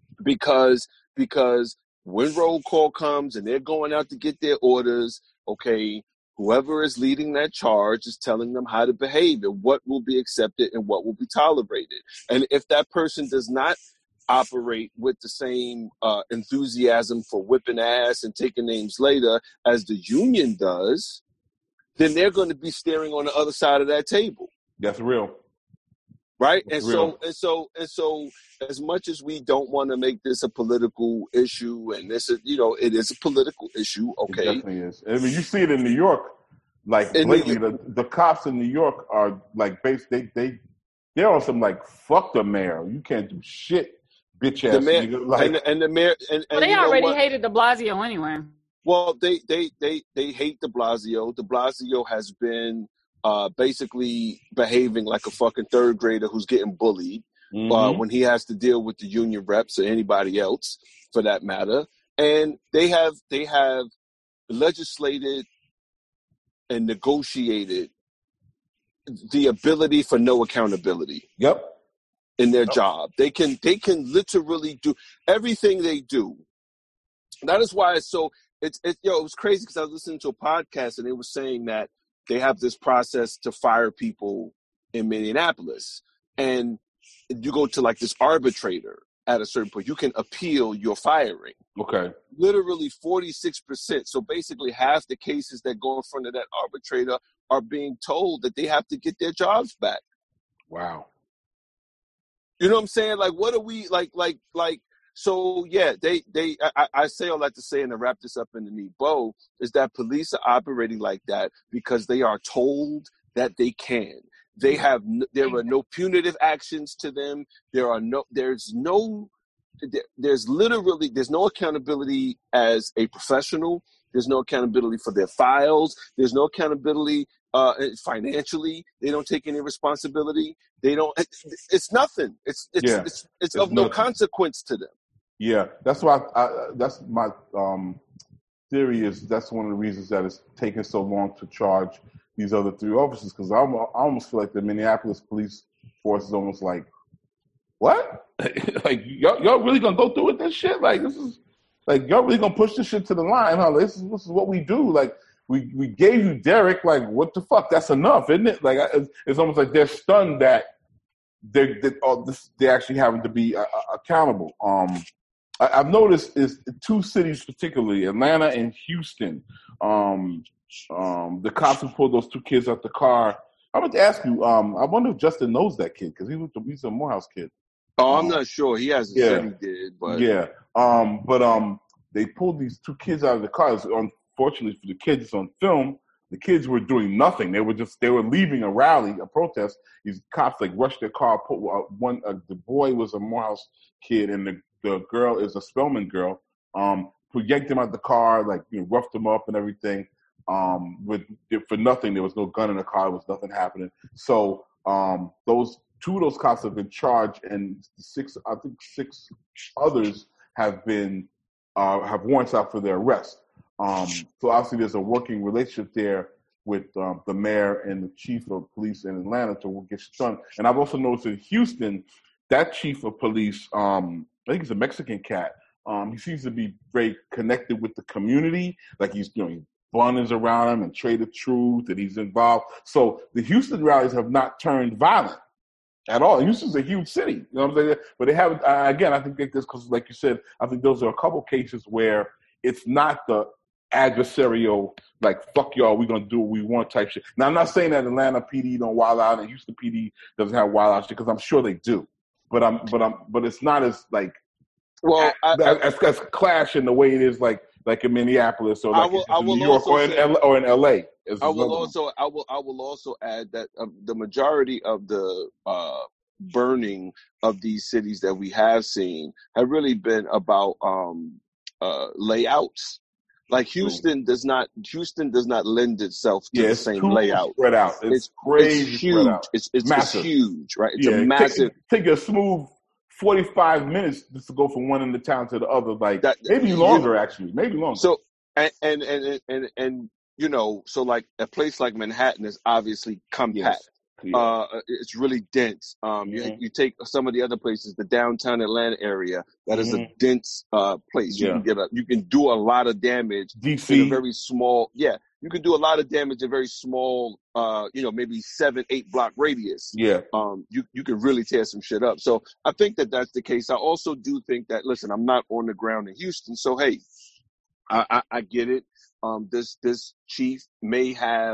Because when roll call comes and they're going out to get their orders, okay, whoever is leading that charge is telling them how to behave and what will be accepted and what will be tolerated. And if that person does not operate with the same enthusiasm for whipping ass and taking names later as the union does, then they're going to be staring on the other side of that table. That's real. Right. And so, as much as we don't want to make this a political issue, and this is, it is a political issue. Okay. It definitely is. I mean, you see it in New York, like lately, the cops in New York are like, they're on some like, fuck the mayor. You can't do shit, bitch ass nigga. Like, and the mayor, and they already hated de Blasio anyway. Well, they hate de Blasio. De Blasio has been basically behaving like a fucking third grader who's getting bullied when he has to deal with the union reps or anybody else for that matter. And they have legislated and negotiated the ability for no accountability. Yep. In their job. They can literally do everything they do. That is why it's so it was crazy because I was listening to a podcast and they were saying that they have this process to fire people in Minneapolis. And you go to like this arbitrator at a certain point. You can appeal your firing. Okay. Literally 46%. So basically half the cases that go in front of that arbitrator are being told that they have to get their jobs back. Wow. You know what I'm saying? Like, what are we like? So yeah, I say all that to say, and to wrap this up in the neat bow, is that police are operating like that because they are told that they can. There are no punitive actions to them. There's no accountability as a professional. There's no accountability for their files. There's no accountability financially. They don't take any responsibility. They don't. It's nothing. It's of no consequence to them. Yeah, that's why. That's my theory. Is that's one of the reasons that it's taken so long to charge these other three officers, because I almost feel like the Minneapolis police force is almost like, what? Like y'all really gonna go through with this shit? Like this is like y'all really gonna push this shit to the line, huh? This is what we do. Like we gave you Derek. Like what the fuck? That's enough, isn't it? Like it's almost like they're stunned that they're actually having to be accountable. I've noticed is two cities particularly, Atlanta and Houston. The cops who pulled those two kids out the car. I want to ask you. I wonder if Justin knows that kid because he's a Morehouse kid. Oh, I'm not sure. He hasn't said he did, but yeah. They pulled these two kids out of the car. Unfortunately for the kids, on film. The kids were doing nothing. They were leaving a rally, a protest. These cops like rushed their car. The boy was a Morehouse kid, and the girl is a Spelman girl. Who yanked them out of the car, like roughed them up and everything. For nothing. There was no gun in the car. There was nothing happening. So two of those cops have been charged, and six others have warrants out for their arrest. So obviously there's a working relationship there with the mayor and the chief of police in Atlanta to get done. And I've also noticed in Houston, that chief of police, I think he's a Mexican cat. He seems to be very connected with the community. Like he's doing banners around him and Trade the Truth, and he's involved. So the Houston rallies have not turned violent at all. Houston's a huge city, you know what I'm saying? But they haven't. Again, I think this because, like you said, I think those are a couple cases where it's not the adversarial, like fuck y'all, we're gonna do what we want type shit. Now I'm not saying that Atlanta PD don't wild out and Houston PD doesn't have wild out shit, because I'm sure they do. But it's not as like as clash in the way it is like in Minneapolis or like in New York or in LA. I will also add that the majority of the burning of these cities that we have seen have really been about layouts. Like Houston does not lend itself to the same layout. Spread out. It's crazy. It's huge. It's huge, right? It's a massive. Take a smooth 45 minutes just to go from one end of town to the other. Like maybe longer, actually. Maybe longer. So and so like a place like Manhattan is obviously compact. Yes. Yeah. It's really dense. You take some of the other places, the downtown Atlanta area, that is a dense place. You can do a lot of damage DC. In a very small. Yeah, you can do a lot of damage in a very small, maybe 7-8 block radius. Yeah. You can really tear some shit up. So I think that that's the case. I also do think that, listen, I'm not on the ground in Houston, so hey, I get it. This chief may have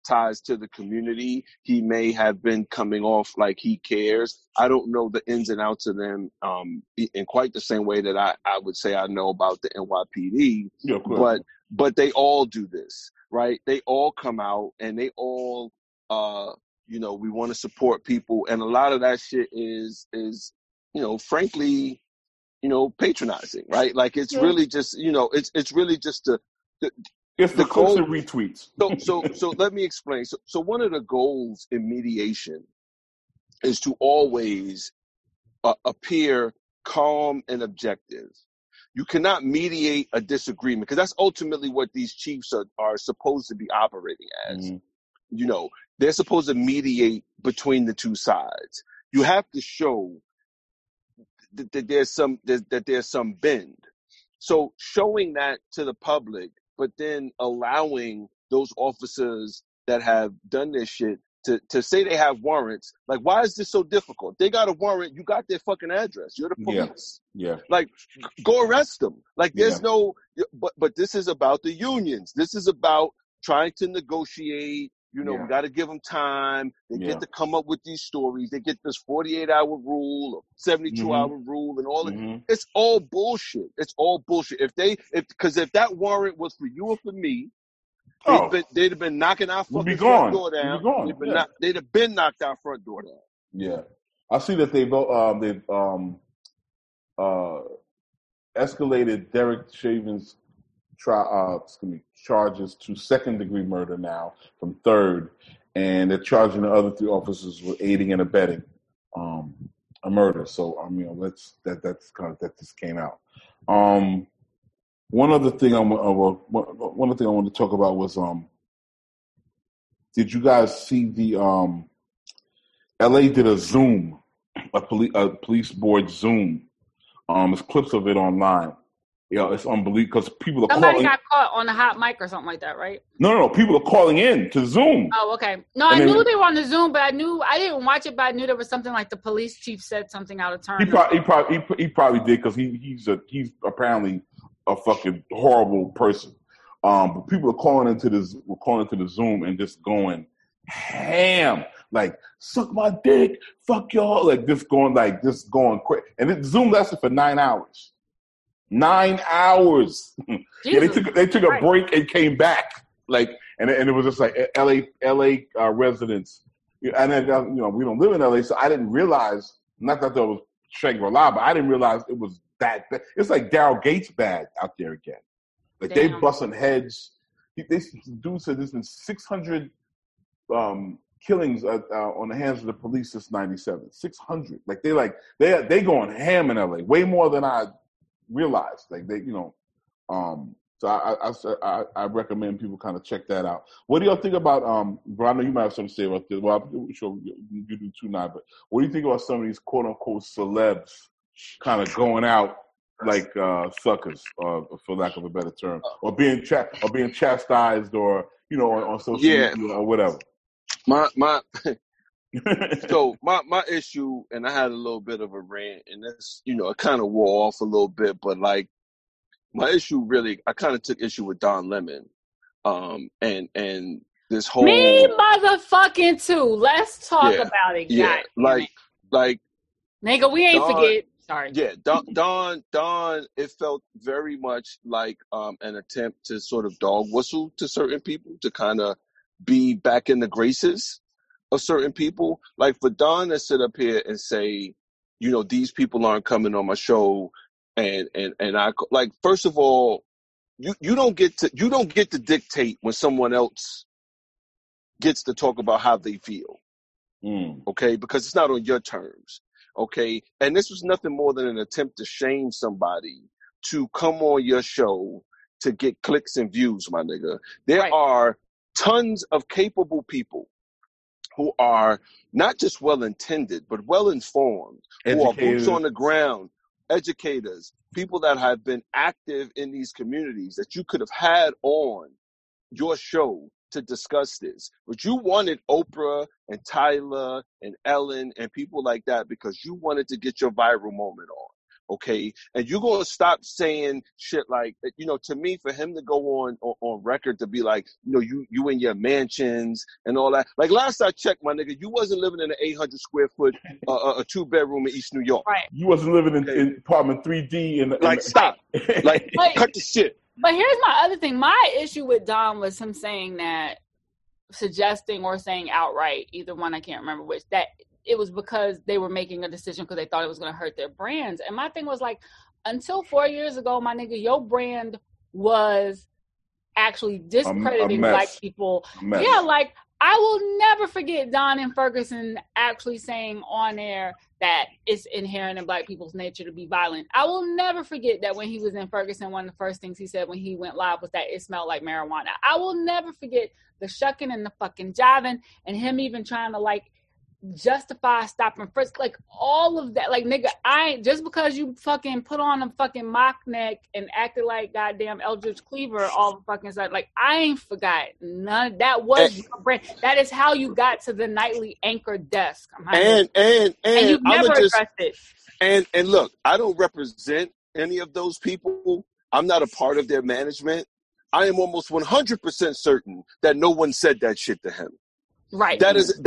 ties to the community. He may have been coming off like he cares. I don't know the ins and outs of them in quite the same way that I would say I know about the NYPD. Yeah, but they all do this, right? They all come out and they all, we want to support people. And a lot of that shit is frankly, patronizing, right? Like it's really just, it's really just it's the clicks and retweets. So let me explain. So one of the goals in mediation is to always appear calm and objective. You cannot mediate a disagreement because that's ultimately what these chiefs are supposed to be operating as. Mm-hmm. They're supposed to mediate between the two sides. You have to show that there's some bend. So showing that to the public, but then allowing those officers that have done this shit to say they have warrants. Like, why is this so difficult? They got a warrant. You got their fucking address. You're the police. Yeah. Like, go arrest them. Like, there's no. But this is about the unions. This is about trying to negotiate. We got to give them time. They get to come up with these stories. They get this 48-hour rule or 72-hour rule and all that. It's all bullshit. It's all bullshit. If that warrant was for you or for me, they'd have been knocking our fucking front door down. They'd have been knocked our front door down. Yeah. I see that they've escalated Derek Chavin's charges to second-degree murder now from third, and they're charging the other 3 officers with aiding and abetting a murder. So that just came out. One other thing I wanted to talk about was did you guys see the LA did a Zoom, a police board Zoom? There's clips of it online. It's unbelievable because people are Somebody got caught on a hot mic or something like that, right? No. People are calling in to Zoom. Oh, okay. No, I knew they were on the Zoom, but I didn't watch it, but I knew there was something like the police chief said something out of turn. He probably did because he's apparently a fucking horrible person. But people are calling into the Zoom and just going ham, like suck my dick, fuck y'all, like just going quick. And the Zoom lasted for 9 hours. 9 hours. Yeah, they took a break and came back. And it was just like LA residents. And then we don't live in LA, so I didn't realize. Not that there was Shangri-La, but I didn't realize it was that bad. It's like Daryl Gates bad out there again. Like they busting heads. This dude said there's been 600 killings on the hands of the police since '97. 600. They going ham in LA, way more than I realized. So I recommend people kind of check that out. What do y'all think about but I know you might have something to say about this. Well, I'm sure you do too now, but what do you think about some of these quote unquote celebs kind of going out like suckers, for lack of a better term, or being chastised, or on social media or whatever? So my issue, and I had a little bit of a rant, and that's it kind of wore off a little bit, but my issue really, I kind of took issue with Don Lemon, and this whole me motherfucking too. Let's talk about it. Yeah, like nigga, we ain't forget. Sorry. Yeah, Don. It felt very much like an attempt to sort of dog whistle to certain people to kind of be back in the graces of certain people. Like for Don to sit up here and say, these people aren't coming on my show. And I like, first of all, you don't get to dictate when someone else gets to talk about how they feel. Okay, because it's not on your terms. Okay, and this was nothing more than an attempt to shame somebody to come on your show to get clicks and views, my nigga. There are tons of capable people who are not just well-intended, but well-informed, who are boots on the ground, educators, people that have been active in these communities that you could have had on your show to discuss this. But you wanted Oprah and Tyler and Ellen and people like that because you wanted to get your viral moment on. okay? And you're going to stop saying shit like, to me, for him to go on record to be like, you in your mansions and all that. Like, last I checked, my nigga, you wasn't living in an 800 square foot, a 2-bedroom in East New York. Right. You wasn't living in apartment 3D. Stop. Like, cut the shit. But here's my other thing. My issue with Don was him saying that, suggesting or saying outright, either one, I can't remember which, that it was because they were making a decision because they thought it was going to hurt their brands. And my thing was like, until 4 years ago, my nigga, your brand was actually discrediting Black people. Yeah, like, I will never forget Don and Ferguson actually saying on air that it's inherent in Black people's nature to be violent. I will never forget that when he was in Ferguson, one of the first things he said when he went live was that it smelled like marijuana. I will never forget the shucking and the fucking jiving and him even trying to like justify stopping frisk, like all of that. Like, nigga, I ain't just because you fucking put on a fucking mock neck and acted like goddamn Eldridge Cleaver all the fucking side. Like, I ain't forgot none. That was your brand. That is how you got to the nightly anchor desk. And you've never addressed it. And look, I don't represent any of those people. I'm not a part of their management. I am almost 100% certain that no one said that shit to him. Right. That is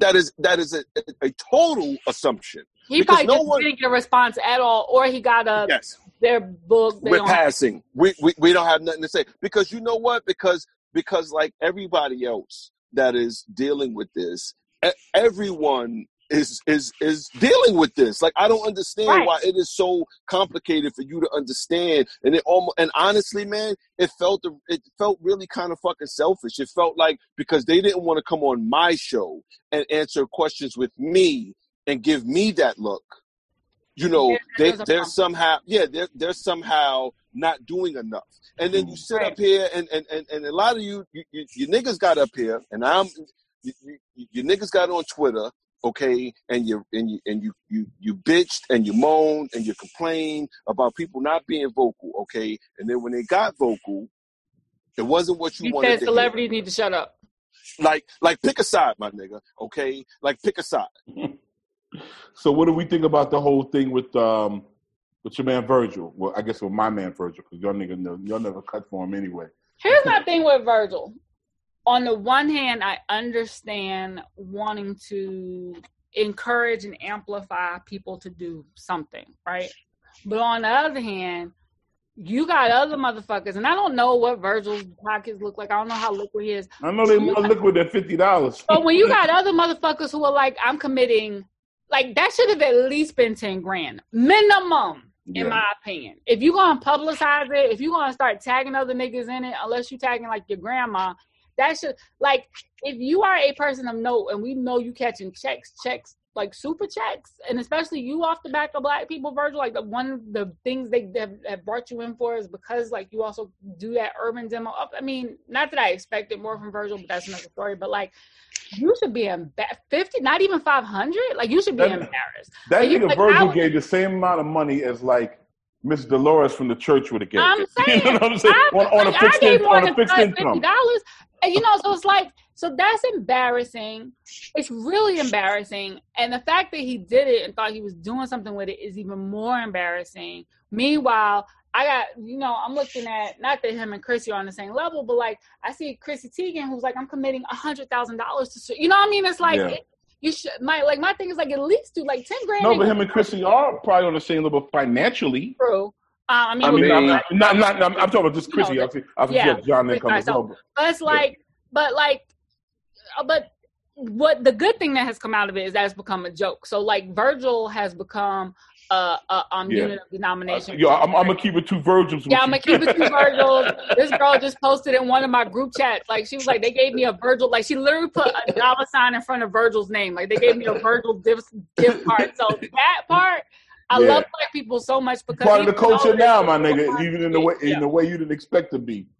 a total assumption. He probably didn't get a response at all, or he got their book. We're passing. We don't have nothing to say because you know what? Because like everybody else that is dealing with this, everyone is dealing with this. Like, I don't understand why it is so complicated for you to understand. And and honestly, man, it felt really kind of fucking selfish. It felt like because they didn't want to come on my show and answer questions with me and give me that look. They're somehow not doing enough. And then you sit up here and a lot of you niggas got up here and you niggas got on Twitter. Okay, and you bitched and you moaned and you complained about people not being vocal. Okay, and then when they got vocal, it wasn't what you wanted. Said celebrities need to shut up. Like pick a side, my nigga. Okay, like pick a side. So what do we think about the whole thing with your man Virgil? Well, I guess with my man Virgil, because y'all never cut for him anyway. Here's my thing with Virgil. On the one hand, I understand wanting to encourage and amplify people to do something, right? But on the other hand, you got other motherfuckers, and I don't know what Virgil's pockets look like. I don't know how liquid he is. I know they're more liquid than $50. But when you got other motherfuckers who are like, I'm committing, like, that should have at least been 10 grand minimum. In my opinion, if you're going to publicize it, if you're going to start tagging other niggas in it, unless you're tagging like your grandma, that should, like, if you are a person of note and we know you catching checks, like super checks, and especially you off the back of Black people, Virgil, like one of the things they have brought you in for is because like you also do that urban demo. I mean, not that I expected more from Virgil, but that's another story. But like, you should be 50, not even 500. Like, you should be embarrassed. That like, nigga Virgil gave the same amount of money as like Miss Dolores from the church would have given. I'm saying, you know what I'm saying? On a fixed income. $50. And, so it's like, so that's embarrassing. It's really embarrassing. And the fact that he did it and thought he was doing something with it is even more embarrassing. Meanwhile, I got, I'm looking at, not that him and Chrissy are on the same level, but like, I see Chrissy Teigen, who's like, I'm committing $100,000 to, you know what I mean? It's like, you should, my thing is like, at least do like 10 grand. No, but him and Chrissy are probably on the same level financially. True. I'm talking about just Chrissy. I'll forget John then comes over. But it's like, but what the good thing that has come out of it is that it's become a joke. So like Virgil has become unit of denomination. I'm gonna keep it 2 Virgils. Yeah, I'm gonna keep it 2 Virgils. This girl just posted in one of my group chats. Like, she was like, they gave me a Virgil. Like, she literally put a dollar sign in front of Virgil's name. Like, they gave me a Virgil gift card. So that part, I love Black people so much because part of the culture now, my nigga. Even in the way you didn't expect to be.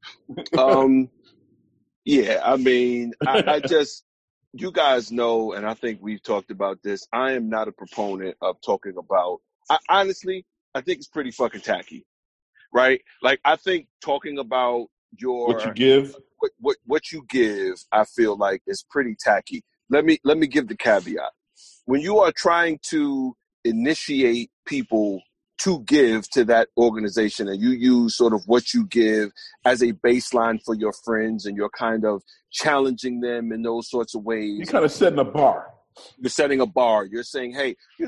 Yeah, I mean, I just, you guys know, and I think we've talked about this. I am not a proponent of talking about. Honestly, I think it's pretty fucking tacky, right? Like, I think talking about what you give, what you give, I feel like is pretty tacky. Let me give the caveat. When you are trying to initiate people to give to that organization, and you use sort of what you give as a baseline for your friends, and you're kind of challenging them in those sorts of ways. You're kind of setting a bar. You're setting a bar. You're saying, hey, we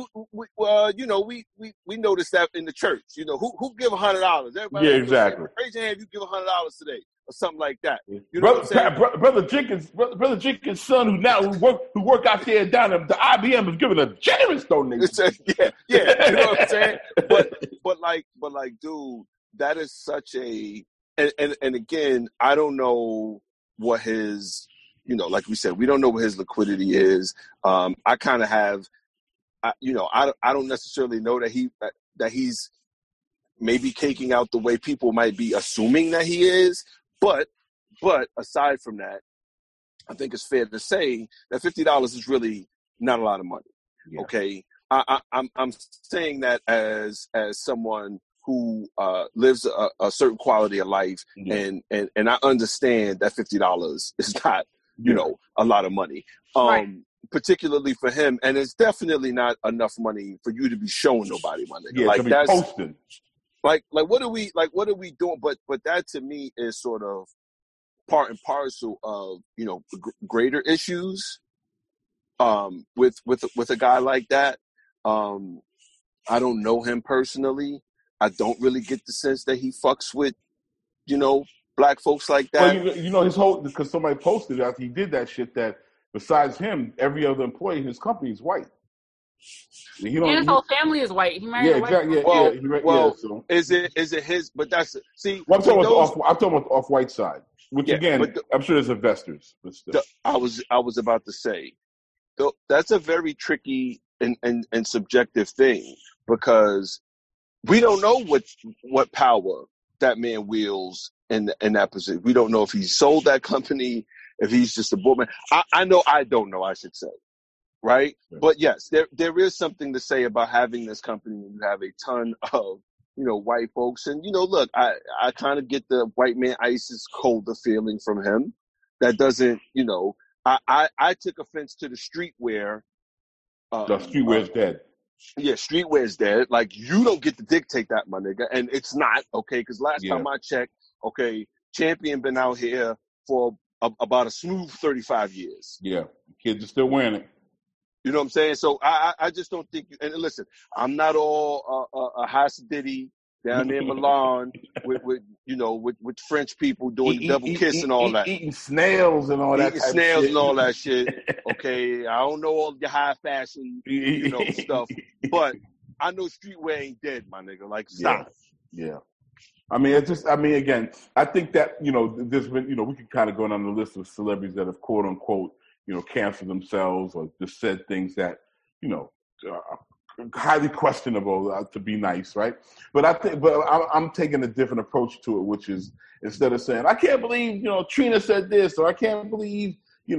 noticed that in the church. Who give $100? Everybody, yeah, exactly. Raise your hand if you give $100 today, or something like that. You know brother, what I'm saying? Brother Jenkins' son, who work out there down at the IBM, is giving a generous donation. Yeah, you know what I'm saying? But like, dude, that is such a and again, I don't know what his. Like we said, we don't know what his liquidity is. I kind of have, I don't necessarily know that he's maybe caking out the way people might be assuming that he is. But aside from that, I think it's fair to say that $50 is really not a lot of money. Yeah. Okay, I'm saying that as someone who lives a certain quality of life, and I understand that $50 is not. A lot of money, particularly for him. And it's definitely not enough money for you to be showing nobody, my nigga. Yeah, like that's posting. Like what are we doing? But that to me is sort of part and parcel of, greater issues, with a guy like that. I don't know him personally. I don't really get the sense that he fucks with, black folks like that. Well, his whole, because somebody posted after he did that shit that besides him, every other employee in his company is white. And his whole family is white. He married a white woman. So. Is it his? But that's see. Well, I'm talking about the off-white side, which again, I'm sure there's investors. But still. I was about to say, that's a very tricky and subjective thing, because we don't know what power that man wields in that position. We don't know if he sold that company, if he's just a boardman. I know I don't know, I should say. Right? But yes, there is something to say about having this company when you have a ton of, white folks. And, look, I kind of get the white man ISIS colder feeling from him. That doesn't, I took offense to the streetwear. The streetwear is dead. Yeah, streetwear is dead. Like, you don't get to dictate that, my nigga. And it's not, okay? Because last time I checked, okay, Champion been out here for about a smooth 35 years. Yeah, kids are still wearing it. You know what I'm saying? So I just don't think. And listen, I'm not all a Hasidity down there in Milan with French people doing the double kiss and all that, eating snails and all that. Eating snails and all that shit. Okay, I don't know all your high fashion stuff, but I know streetwear ain't dead, my nigga. Like, stop. Yeah. I mean, again, I think that, there's been, we can kind of go down the list of celebrities that have quote unquote, canceled themselves or just said things that, are highly questionable, to be nice, right? But I'm taking a different approach to it, which is instead of saying, I can't believe, Trina said this, or I can't believe,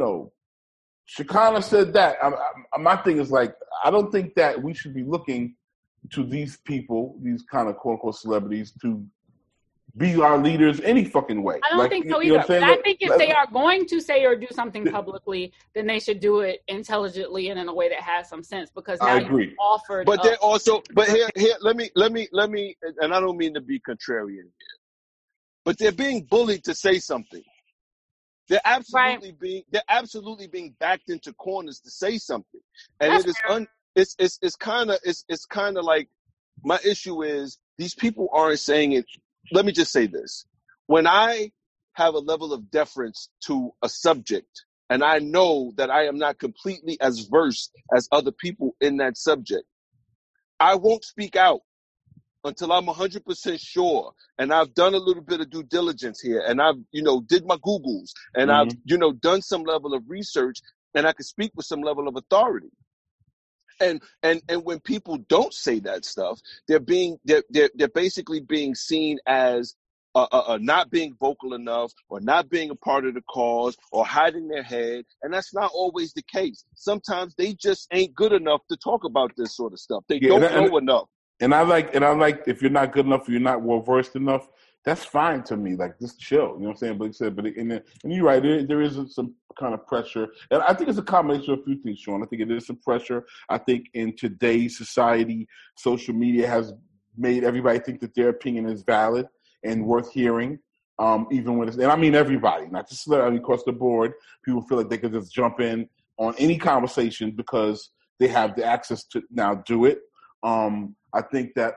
Shekinah said that. My thing is like, I don't think that we should be looking to these people, these kind of quote unquote celebrities, to be our leaders any fucking way. I don't think so either. But I think if they are going to say or do something publicly, then they should do it intelligently and in a way that has some sense. Because now I agree. Offered. But they're also. But here. Let me. And I don't mean to be contrarian here, but they're being bullied to say something. They're absolutely being backed into corners to say something, and That's it's kind of like, my issue is these people aren't saying it. Let me just say this. When I have a level of deference to a subject, and I know that I am not completely as versed as other people in that subject, I won't speak out until I'm 100% sure. And I've done a little bit of due diligence here, and I've, did my Googles, and I've, done some level of research, and I can speak with some level of authority. And when people don't say that stuff, they're basically being seen as not being vocal enough, or not being a part of the cause, or hiding their head. And that's not always the case. Sometimes they just ain't good enough to talk about this sort of stuff. They don't know enough. And I like if you're not good enough, or you're not well versed enough, that's fine to me. Like, just chill. You know what I'm saying? But and you're right. There is some kind of pressure, and I think it's a combination of a few things, Sean. I think it is some pressure. I think in today's society, social media has made everybody think that their opinion is valid and worth hearing. Even when and I mean everybody, not just across the board. People feel like they could just jump in on any conversation because they have the access to now do it. I think that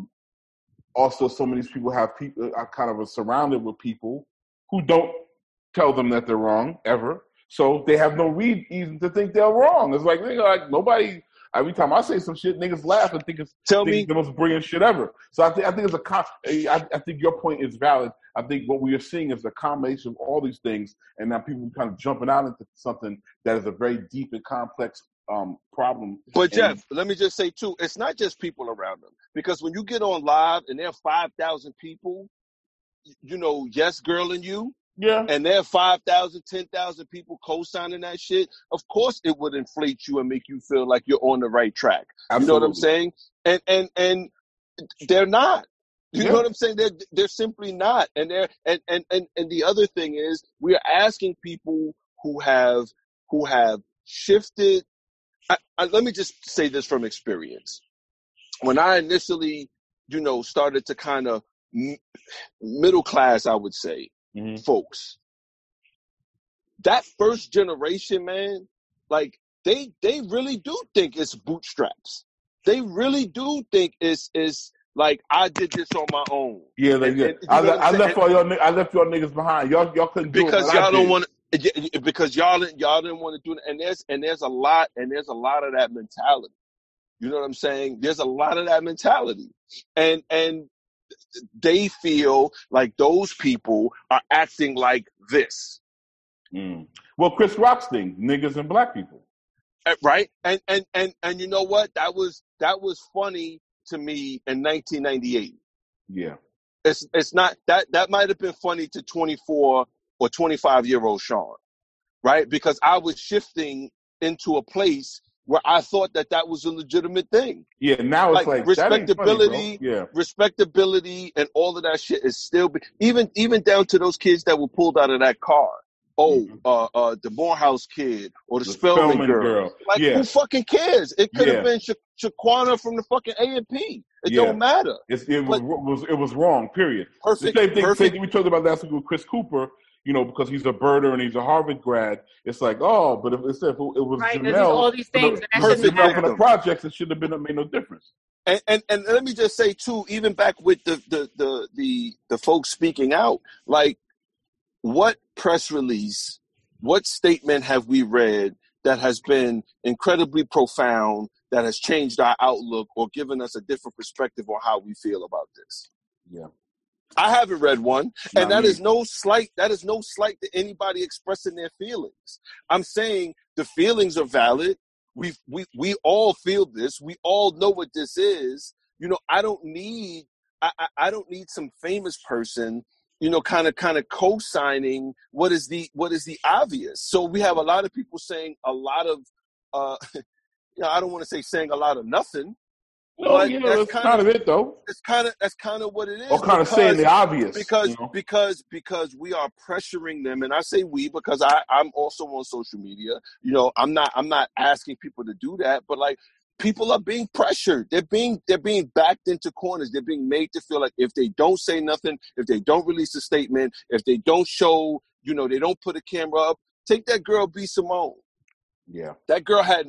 also some of these people are kind of surrounded with people who don't tell them that they're wrong ever. So they have no reason to think they're wrong. It's like nobody. Every time I say some shit, niggas laugh and think it's the most brilliant shit ever. So I think it's I think your point is valid. I think what we are seeing is a combination of all these things, and now people kind of jumping out into something that is a very deep and complex problem. But Jeff, let me just say too, it's not just people around them, because when you get on live and there are 5,000 people, yes, girl, and you. Yeah. And there are 5,000, 10,000 people co-signing that shit. Of course it would inflate you and make you feel like you're on the right track. Absolutely. You know what I'm saying? And they're not. You know what I'm saying? They're simply not. And the other thing is, we are asking people who have shifted. Let me just say this from experience. When I initially, started to kind of middle class, I would say, folks, that first generation, man, like they really do think it's bootstraps. They really do think it's like, I did this on my own. Yeah, I left y'all niggas behind. Y'all couldn't do it because y'all don't want to. Because y'all didn't want to do it, and there's a lot of that mentality. You know what I'm saying? There's a lot of that mentality, and they feel like those people are acting like this. Well, Chris Rock's thing, niggas and black people, right? And you know what? That was funny to me in 1998. Yeah, it's not that might have been funny to 24 or 25-year-old Sean, right? Because I was shifting into a place where I thought that was a legitimate thing. Yeah, now it's like respectability, funny, respectability, and all of that shit is still even down to those kids that were pulled out of that car. The Morehouse kid or the Spelman girl. Like, who fucking cares? It could have been Shaquana from the fucking A&P. It don't matter. It was wrong. Period. Perfect. The same thing we talked about last week with Chris Cooper. Because he's a birder and he's a Harvard grad. It's like, but if it was Jamel, all these things, Jamel from the projects, it should have made no difference. And let me just say too, even back with the folks speaking out, like, what press release, what statement have we read that has been incredibly profound, that has changed our outlook or given us a different perspective on how we feel about this? Yeah. I haven't read one, and that is no slight to anybody expressing their feelings. I'm saying the feelings are valid. We all feel this. We all know what this is. I don't need some famous person, kind of co-signing what is the obvious. So we have a lot of people saying a lot of, I don't want to say saying a lot of nothing. No, that's kind of it though. That's kind of what it is. Or kind of saying the obvious. Because we are pressuring them, and I say we because I'm also on social media. I'm not asking people to do that, but like, people are being pressured. They're being backed into corners. They're being made to feel like if they don't say nothing, if they don't release a statement, if they don't show, they don't put a camera up. Take that girl B. Simone. Yeah. That girl had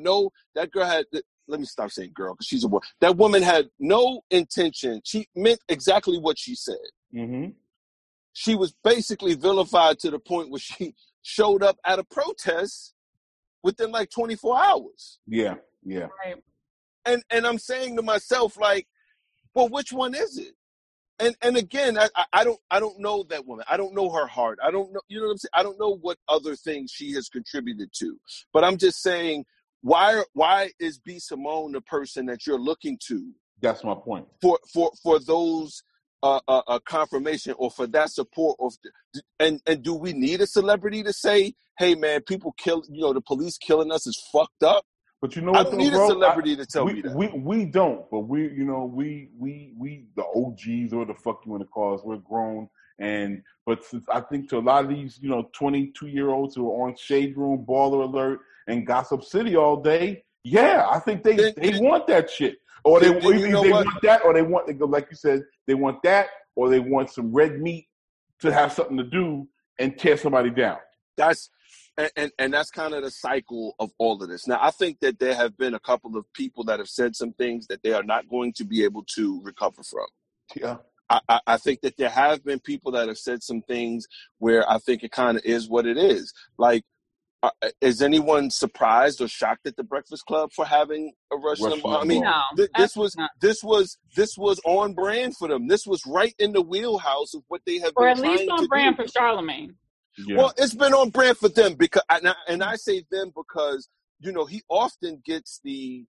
let me stop saying girl because she's a woman. That woman had no intention. She meant exactly what she said. Mm-hmm. She was basically vilified to the point where she showed up at a protest within like 24 hours. Yeah. Right. And I'm saying to myself, like, well, which one is it? And again, I don't know that woman. I don't know her heart. I don't know, you know what I'm saying? I don't know what other things she has contributed to. But I'm just saying, why is B. Simone the person that you're looking to? That's my point. For those confirmation or for that support and do we need a celebrity to say, hey man, people the police killing us is fucked up? But you know I what, don't need a celebrity to tell me that. We don't, but we the OGs or the fuck you want to call us, we're grown. But since I think to a lot of these, 22-year-olds who are on Shade Room, Baller Alert, and Gossip City all day, yeah, I think they want that shit. Or they want that, or they want, like you said, they want that, or they want some red meat to have something to do and tear somebody down. That's kind of the cycle of all of this. Now, I think that there have been a couple of people that have said some things that they are not going to be able to recover from. Yeah. I think that there have been people that have said some things where I think it kind of is what it is. Like, is anyone surprised or shocked at the Breakfast Club for having a Rush Limbaugh? I mean, no, this was on brand for them. This was right in the wheelhouse of what they have or been at least on brand for Charlemagne. Yeah. Well, it's been on brand for them because, and I say them because he often gets the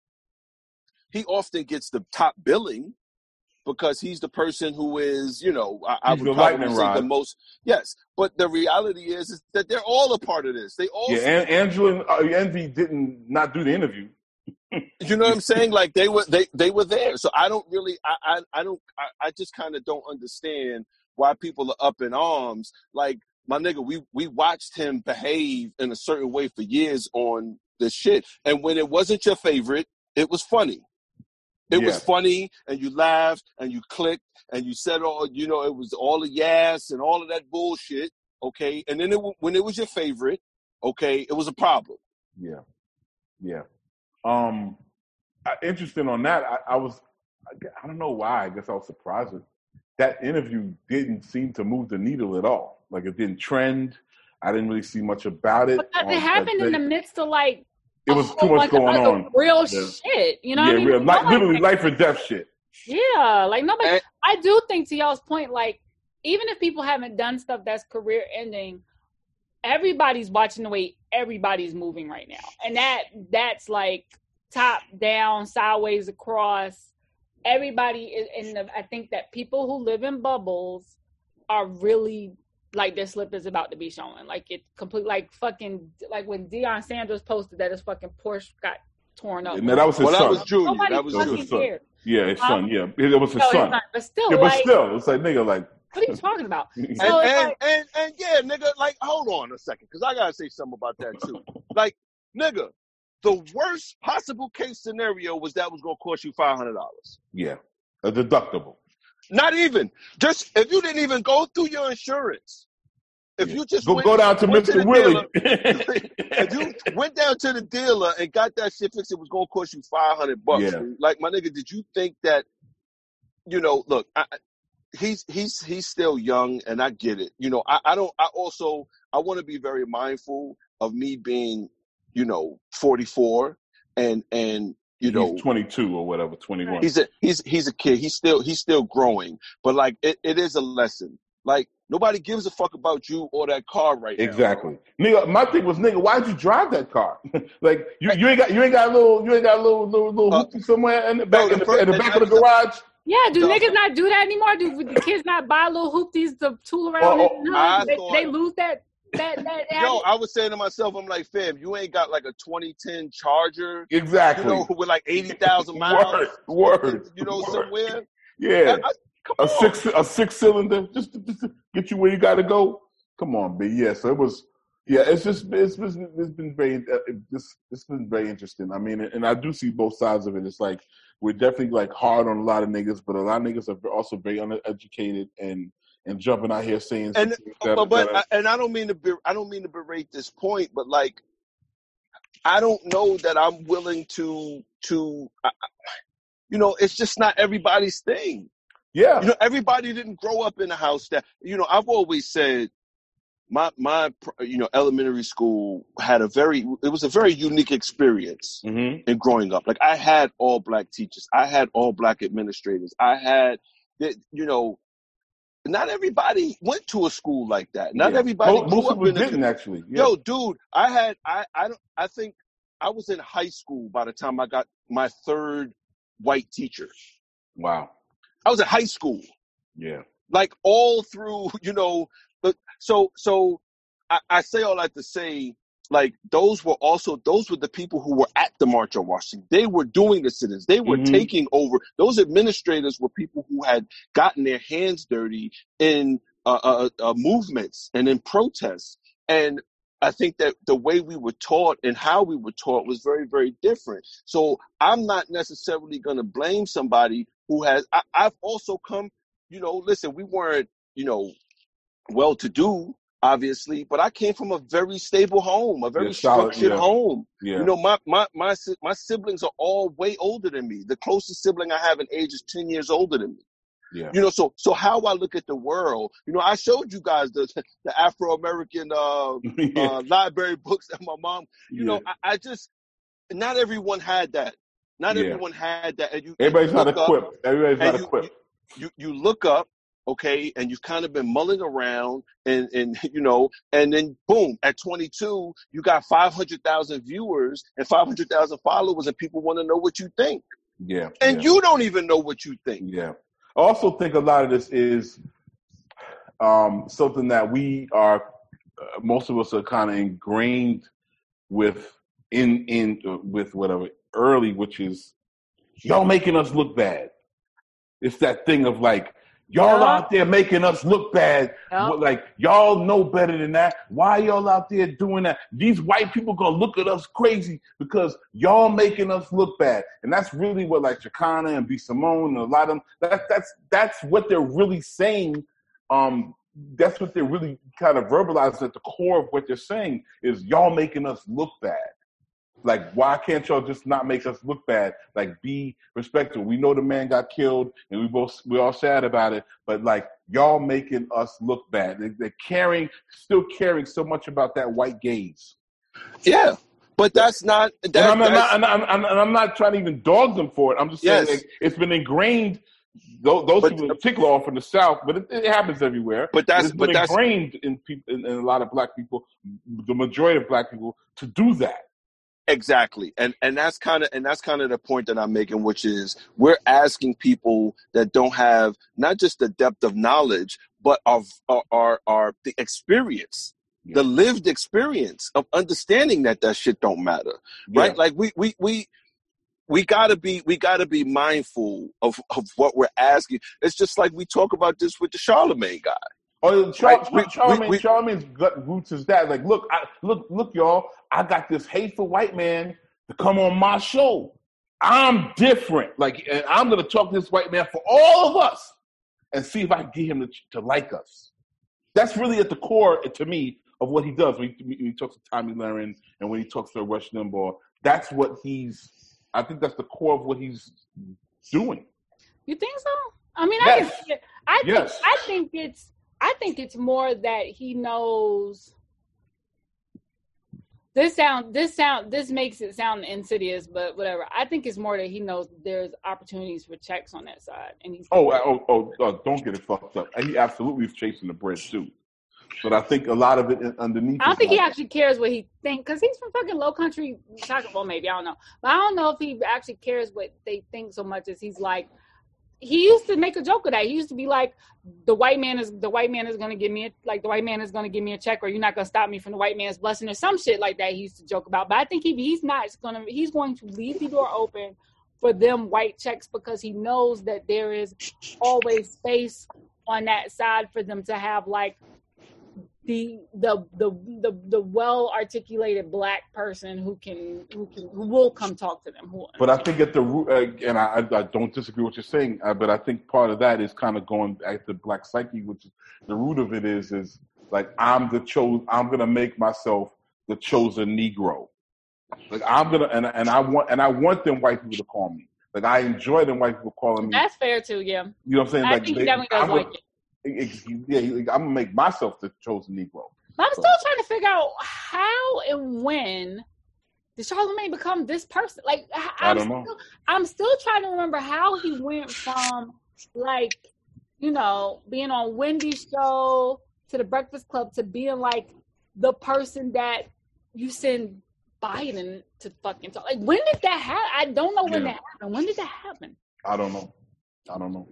top billing because he's the person who is I would probably say the most. Yes, but the reality is that they're all a part of this. They all and Angela and Envy didn't not do the interview. You know what I'm saying? Like they were there. So I don't really I just kind of don't understand why people are up in arms. Like, my nigga, we watched him behave in a certain way for years on this shit. And when it wasn't your favorite, it was funny. It was funny, and you laughed, and you clicked, and you said, it was all the yes and all of that bullshit, okay? And then when it was your favorite, okay, it was a problem. Yeah. Interesting on that. I don't know why. I guess I was surprised with that interview. Didn't seem to move the needle at all. Like, it didn't trend. I didn't really see much about it. But it happened in the midst of it was too much going on. Real shit, what I mean? Real, literally life or death shit. Yeah, like nobody. I do think, to y'all's point, like, even if people haven't done stuff that's career ending, everybody's watching the way everybody's moving right now, and that's like top down, sideways, across. Everybody is I think that people who live in bubbles are really, like, their slip is about to be showing. Like, it complete, like when Deion Sanders posted that his fucking Porsche got torn up. No, that was his son. That was Junior. Nobody that was fucking cared. Yeah, his son. Yeah, it was his son. But still, it's like, nigga, like, what are you talking about? And yeah, nigga, like, hold on a second, because I gotta say something about that too. Like, nigga, the worst possible case scenario was that was gonna cost you $500. Yeah, a deductible. Not even. Just if you didn't even go through your insurance. If you just go down to Mr. Willie. If you went down to the dealer and got that shit fixed, it was gonna cost you $500. Yeah. Like, my nigga, did you think that? Look, he's still young, and I get it. I want to be very mindful of me being, 44, and he's 22 or whatever, 21. He's a kid. He's still growing. But, like, it is a lesson. Like, nobody gives a fuck about you or that car right now. Exactly. Nigga, my thing was, why'd you drive that car? Like, you ain't got a little hoopty somewhere in the back of the garage? Yeah, do niggas not do that anymore? Do the kids not buy little hoopties to tool around? They lose that. Yo, I was saying to myself, I'm like, fam, you ain't got like a 2010 Charger, exactly, with like 80,000 miles, word, somewhere. Yeah, a 6-cylinder just to get you where you got to go. Come on, B. Yeah, so it was. Yeah, it's been very interesting. I mean, and I do see both sides of it. It's like we're definitely like hard on a lot of niggas, but a lot of niggas are also very uneducated and jumping out here saying. And I don't mean to berate this point, but like, I don't know that I'm willing to it's just not everybody's thing. Yeah, everybody didn't grow up in a house that I've always said. My elementary school was a very unique experience in growing up. Like, I had all black teachers. I had all black administrators. I had, not everybody went to a school like that. Not everybody grew up in didn't actually. Yeah. Yo, dude, I think I was in high school by the time I got my third white teacher. Wow. I was in high school. Yeah. Like, all through, So I say all that to say, like those were the people who were at the March on Washington. They were doing the sit-ins. They were taking over. Those administrators were people who had gotten their hands dirty in movements and in protests. And I think that the way we were taught and how we were taught was very, very different. So I'm not necessarily going to blame somebody who has. I've also come, listen, we weren't, well-to-do, obviously, but I came from a very stable home, a very structured home. Yeah. My siblings are all way older than me. The closest sibling I have in age is 10 years older than me. Yeah. So how I look at the world, I showed you guys the Afro-American library books that my mom, I just, not everyone had that. Not everyone had that. And everybody's not equipped. You look up, okay, and you've kind of been mulling around and then boom, at 22, you got 500,000 viewers and 500,000 followers and people want to know what you think. Yeah. And you don't even know what you think. Yeah. I also think a lot of this is something that we are, most of us are kind of ingrained with with whatever early, which is y'all making us look bad. It's that thing of like, y'all out there making us look bad. Like, y'all know better than that. Why y'all out there doing that? These white people gonna look at us crazy because y'all making us look bad. And that's really what like Chicana and B. Simone and a lot of them, that's what they're really saying. That's what they're really kind of verbalizing at the core of what they're saying is y'all making us look bad. Like, why can't y'all just not make us look bad? Like, be respectful. We know the man got killed, and we're all sad about it. But like, y'all making us look bad. They're still caring so much about that white gaze. Yeah, but that's not. I'm not trying to even dog them for it. I'm just saying it's been ingrained. Those people in particular are from the South, but it happens everywhere. It's been ingrained in people, in a lot of black people, the majority of black people, to do that. Exactly. And that's kind of the point that I'm making, which is we're asking people that don't have not just the depth of knowledge, but of the experience, the lived experience of understanding that shit don't matter. Right? Like we gotta be mindful of what we're asking. It's just like we talk about this with the Charlemagne guy. Oh, Charlemagne's gut roots is that. Like, look, y'all. I got this hateful white man to come on my show. I'm different. Like, and I'm gonna talk to this white man for all of us and see if I can get him to like us. That's really at the core, to me, of what he does when he talks to Tommy Lahren and when he talks to Rush Limbaugh. That's what I think that's the core of what he's doing. You think so? I mean, I think it's more that he knows. This makes it sound insidious, but whatever. I think it's more that he knows there's opportunities for checks on that side, and he's. Don't get it fucked up. He absolutely is chasing the bread too, but I think a lot of it underneath. I don't think he actually cares what he thinks because he's from fucking Low Country. Well, maybe I don't know, but I don't know if he actually cares what they think so much as he's like. He used to make a joke of that. He used to be like, the white man is going to give me a check, or you're not going to stop me from the white man's blessing, or some shit like that. He used to joke about, but I think he's going to leave the door open for them white checks because he knows that there is always space on that side for them to have like the well articulated black person who will come talk to them. But I think at the root, and I don't disagree with what you're saying, but I think part of that is kind of going back to black psyche, which is the root of it is like I'm gonna make myself the chosen Negro. Like I'm gonna and I want them white people to call me. Like I enjoy them white people calling me. That's fair too, yeah. You know what I'm saying? I think he definitely does like it. I'm gonna make myself the chosen Negro. But I'm still trying to figure out how and when did Charlemagne become this person? Like I don't know. I'm still trying to remember how he went from like, being on Wendy's show to the Breakfast Club to being like the person that you send Biden to fucking talk. Like when did that happen? I don't know when that happened. When did that happen? I don't know.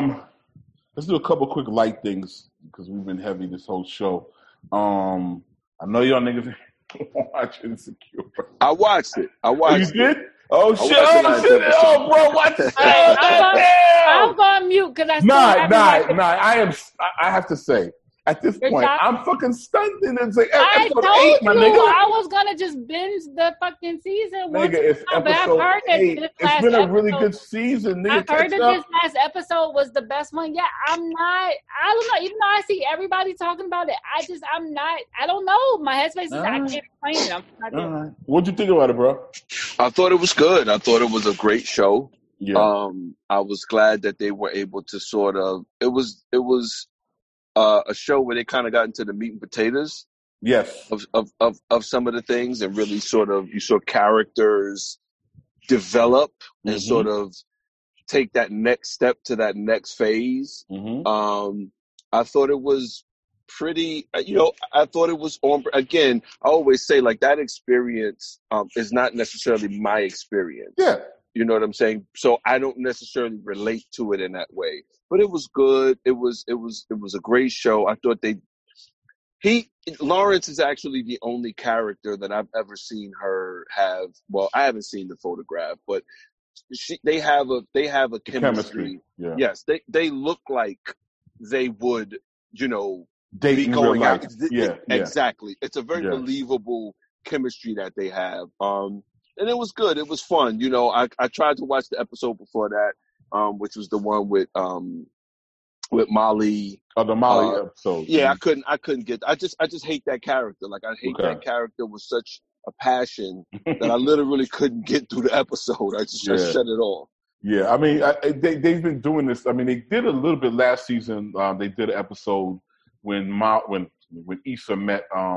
Let's do a couple quick light things because we've been heavy this whole show. I know y'all niggas watch Insecure. I watched it. You did? Oh shit! Oh, bro, watch it. I'm going mute because I still I have to say, at this point, I'm fucking stunned. And it's like I episode told 8, my you nigga. I was gonna just binge the fucking season. Nigga, it's episode 8. It's been a really good season. Nigga, I heard that this last episode was the best one. Yeah, I don't know. Even though I see everybody talking about it, I don't know. My headspace is I can't explain it. I'm not right. What'd you think about it, bro? I thought it was good. I thought it was a great show. Yeah. I was glad that they were able to sort of it was a show where they kind of got into the meat and potatoes, yes, of some of the things, and really sort of you saw characters develop and sort of take that next step to that next phase. I thought it was pretty. I thought it was on. Again, I always say like that experience is not necessarily my experience. Yeah. You know what I'm saying? So I don't necessarily relate to it in that way. But it was good. It was a great show. I thought Lawrence is actually the only character that I've ever seen her have. Well, I haven't seen the photograph, but they have a chemistry. Yeah. Yes, they look like they would, be going out. Yeah, exactly. It's a very believable chemistry that they have. And it was good. It was fun. I tried to watch the episode before that, which was the one with Molly. Oh, the Molly episode. Yeah, I couldn't get. I just hate that character. Like I hate that character with such a passion that I literally couldn't get through the episode. I just shut it off. Yeah, I mean, they've been doing this. I mean, they did a little bit last season. They did an episode when Issa met. Why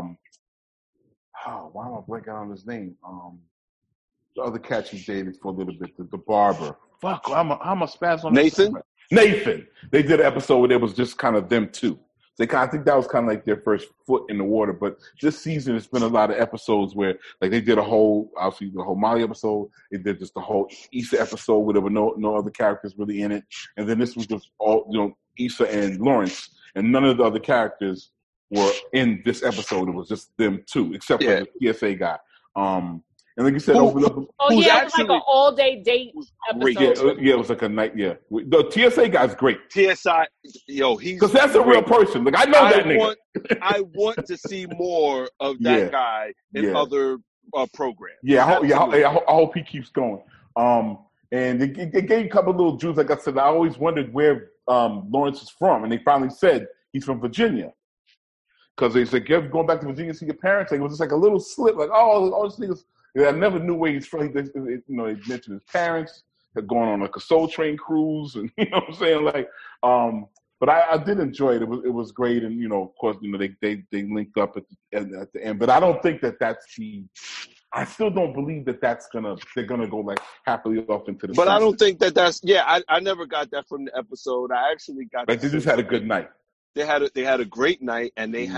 am I blanking on his name? The other cat she dated for a little bit, the barber. Fuck, I'm a spaz on Nathan. Nathan. They did an episode where it was just kind of them two. I think that was kind of like their first foot in the water. But this season, it's been a lot of episodes where, like, they did the whole Molly episode. They did just the whole Issa episode where there were no other characters really in it. And then this was just all, Issa and Lawrence, and none of the other characters were in this episode. It was just them two, except for the TSA guy. And like you said, it was like an all-day date episode. Yeah, it was like a night. Yeah, the TSA guy's great. TSI, he's because that's a real person. Like I know that nigga. I want to see more of that guy in other programs. Yeah, I hope he keeps going. And they gave a couple of little Jews. Like I said, I always wondered where Lawrence is from, and they finally said he's from Virginia. Because they said, "You're going back to Virginia to see your parents." Like, it was just like a little slip. Like, all these niggas. I never knew where he's from. They mentioned his parents had gone on like a Soul Train cruise, and you know what I'm saying. Like, but I did enjoy it. It was great, and of course, they linked up at the end. But I don't think that's the. I still don't believe that they're gonna go like happily off into the. But I don't think that's. Yeah, I never got that from the episode. I actually got. Like they just had a good night. They had a great night, and they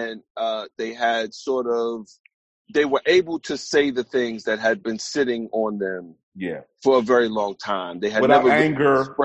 had sort of. They were able to say the things that had been sitting on them for a very long time. They had without never anger,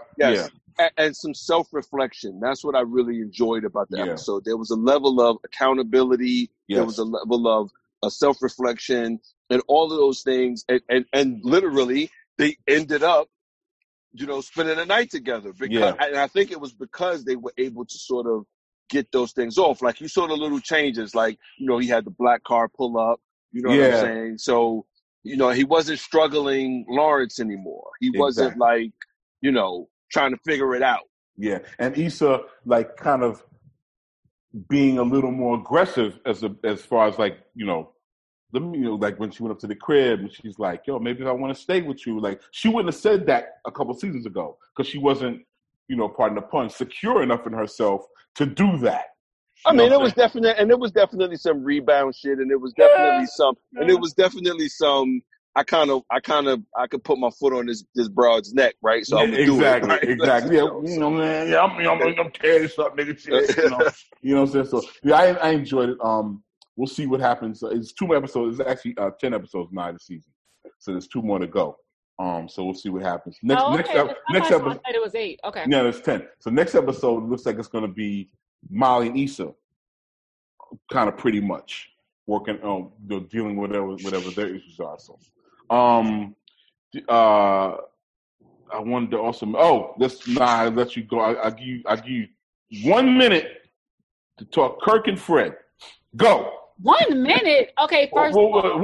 and some self-reflection. That's what I really enjoyed about the episode. There was a level of accountability. Yes. There was a level of self-reflection and all of those things. And literally, they ended up, spending a night together. Because and I think it was because they were able to sort of get those things off. Like you saw the little changes, like, he had the black car pull up, what I'm saying? So, he wasn't struggling Lawrence anymore. He wasn't like, trying to figure it out. Yeah. And Issa, like, kind of being a little more aggressive as far as like, like when she went up to the crib and she's like, yo, maybe I want to stay with you. Like, she wouldn't have said that a couple seasons ago because she wasn't, pardon the pun, secure enough in herself to do that. I mean, it was definitely some rebound shit, and it was definitely some, I could put my foot on this broad's neck, right? So I'm do it, right? Exactly. I'm tearing this up, nigga. Shit, you know what I'm saying? So I enjoyed it. We'll see what happens. It's 2 more episodes. It's actually 10 episodes now this season, so there's 2 more to go. So we'll see what happens. Next episode. It was 8. Okay. Yeah, it's 10. So next episode looks like it's going to be Molly and Issa. kind of pretty much working on dealing with whatever their issues are. So, I wanted to also. I let you go. I give you 1 minute to talk Kirk and Fred. Go. 1 minute? Okay, first.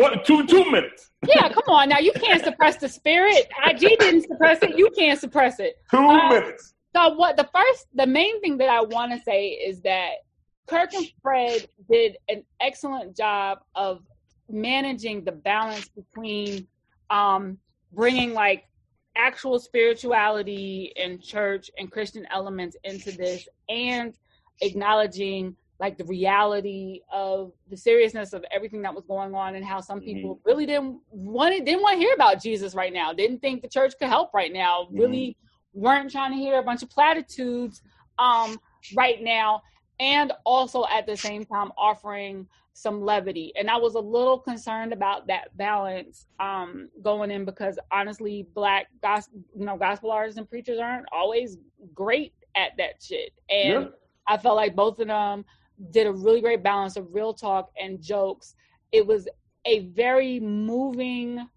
2 minutes. Yeah, come on now. You can't suppress the spirit. IG didn't suppress it. You can't suppress it. 2 minutes. So the main thing that I want to say is that Kirk and Fred did an excellent job of managing the balance between bringing like actual spirituality and church and Christian elements into this and acknowledging like the reality of the seriousness of everything that was going on and how some people really didn't want to hear about Jesus right now, didn't think the church could help right now, really weren't trying to hear a bunch of platitudes right now, and also at the same time offering some levity. And I was a little concerned about that balance going in, because honestly, Black gospel artists and preachers aren't always great at that shit. And I felt like both of them did a really great balance of real talk and jokes. It was a very moving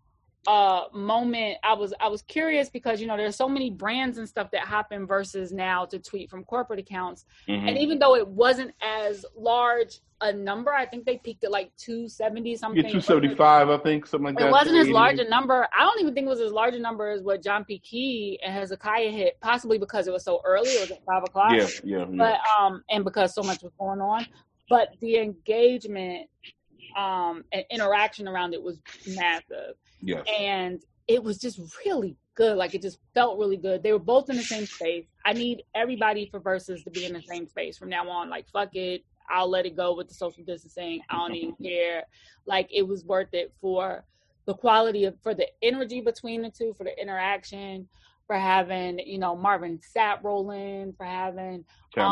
moment. I was curious because, there's so many brands and stuff that happen versus now to tweet from corporate accounts. And even though it wasn't as large a number, I think they peaked at like 270 something. Yeah, 275, I think, something like that. It wasn't as large a number. I don't even think it was as large a number as what John P. Key and Hezekiah hit, possibly because it was so early. It was at 5 o'clock. Yeah. But and because so much was going on. But the engagement and interaction around it was massive. Yes. And it was just really good. Like, it just felt really good. They were both in the same space. I need everybody for Versus to be in the same space from now on. Like, fuck it. I'll let it go with the social distancing. I don't even care. Like, it was worth it for the quality for the energy between the two, for the interaction, for having, Marvin Sapp rolling, for having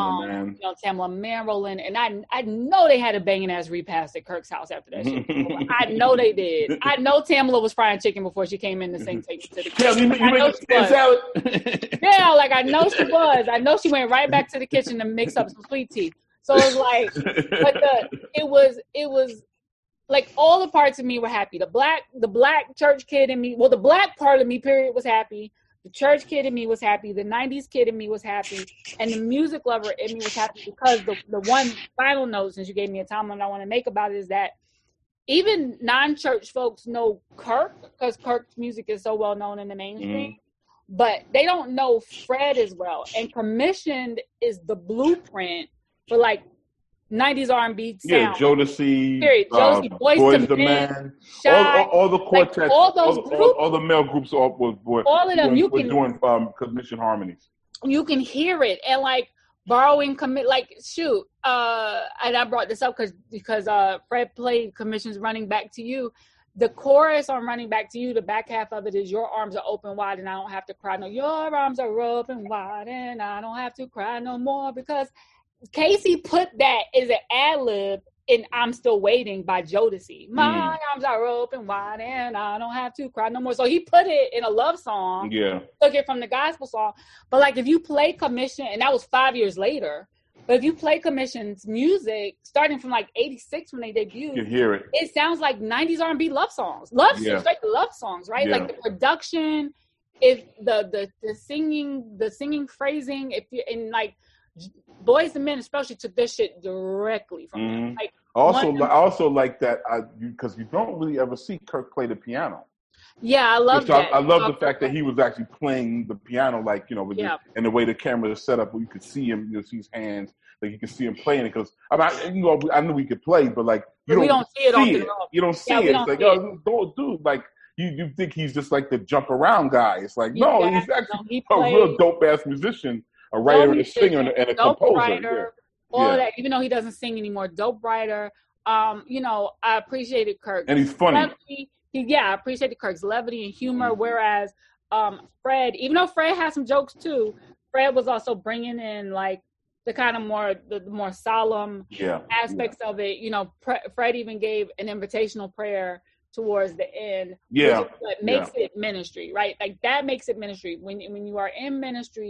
Tamla Mann rolling. And I know they had a banging ass repast at Kirk's house after that shit. I know they did. I know Tamla was frying chicken before she came in to sing Take It to the Kitchen. Yeah, like, I know she was. I know she went right back to the kitchen to mix up some sweet tea. So it was like, but it was like all the parts of me were happy. The black church kid in me, the black part of me, period, was happy. The church kid in me was happy. The 90s kid in me was happy. And the music lover in me was happy, because the one final note, since you gave me a timeline I want to make about it, is that even non-church folks know Kirk, because Kirk's music is so well known in the mainstream. But they don't know Fred as well. And Commissioned is the blueprint for like 90s R&B sound. Yeah, Jodeci, Boyz II Men, Shy, all the quartets, like all those groups, all the male groups, all of them, doing commission harmonies. You can hear it, and like borrowing and I brought this up because Fred played Commission's Running Back to You. The chorus on Running Back to You, the back half of it is, your arms are open wide and I don't have to cry no. Your arms are open wide and I don't have to cry no more, because Casey put that as an ad-lib in I'm Still Waiting by Jodeci. My arms are open wide and I don't have to cry no more. So he put it in a love song. Yeah. Took it from the gospel song. But like, if you play Commission, and that was 5 years later, but if you play Commission's music, starting from like 86 when they debuted, you can hear it. It sounds like 90s R&B love songs. Straight love songs, right? Yeah. Like the production, if the singing phrasing, if you in like Boyz II Men especially took this shit directly from them. Like, I also like that because you don't really ever see Kirk play the piano. Yeah, I love that. I love the fact that he was actually playing the piano, like, and the way the camera is set up, where you could see him, see his hands, like you can see him playing it. Because I knew we could play, but like we don't see it. You don't see it. It's like, dude, like you think he's just like the jump around guy. It's like, no, he's actually a real dope ass musician. A writer and a singer and a composer. Writer, all of that, even though he doesn't sing anymore. Dope writer. I appreciated Kirk. And he's funny. I appreciated Kirk's levity and humor, whereas Fred, even though Fred has some jokes too, Fred was also bringing in like the kind of the more solemn aspects of it. Fred even gave an invitational prayer towards the end. Which is what makes it ministry, right? Like, that makes it ministry. When you are in ministry,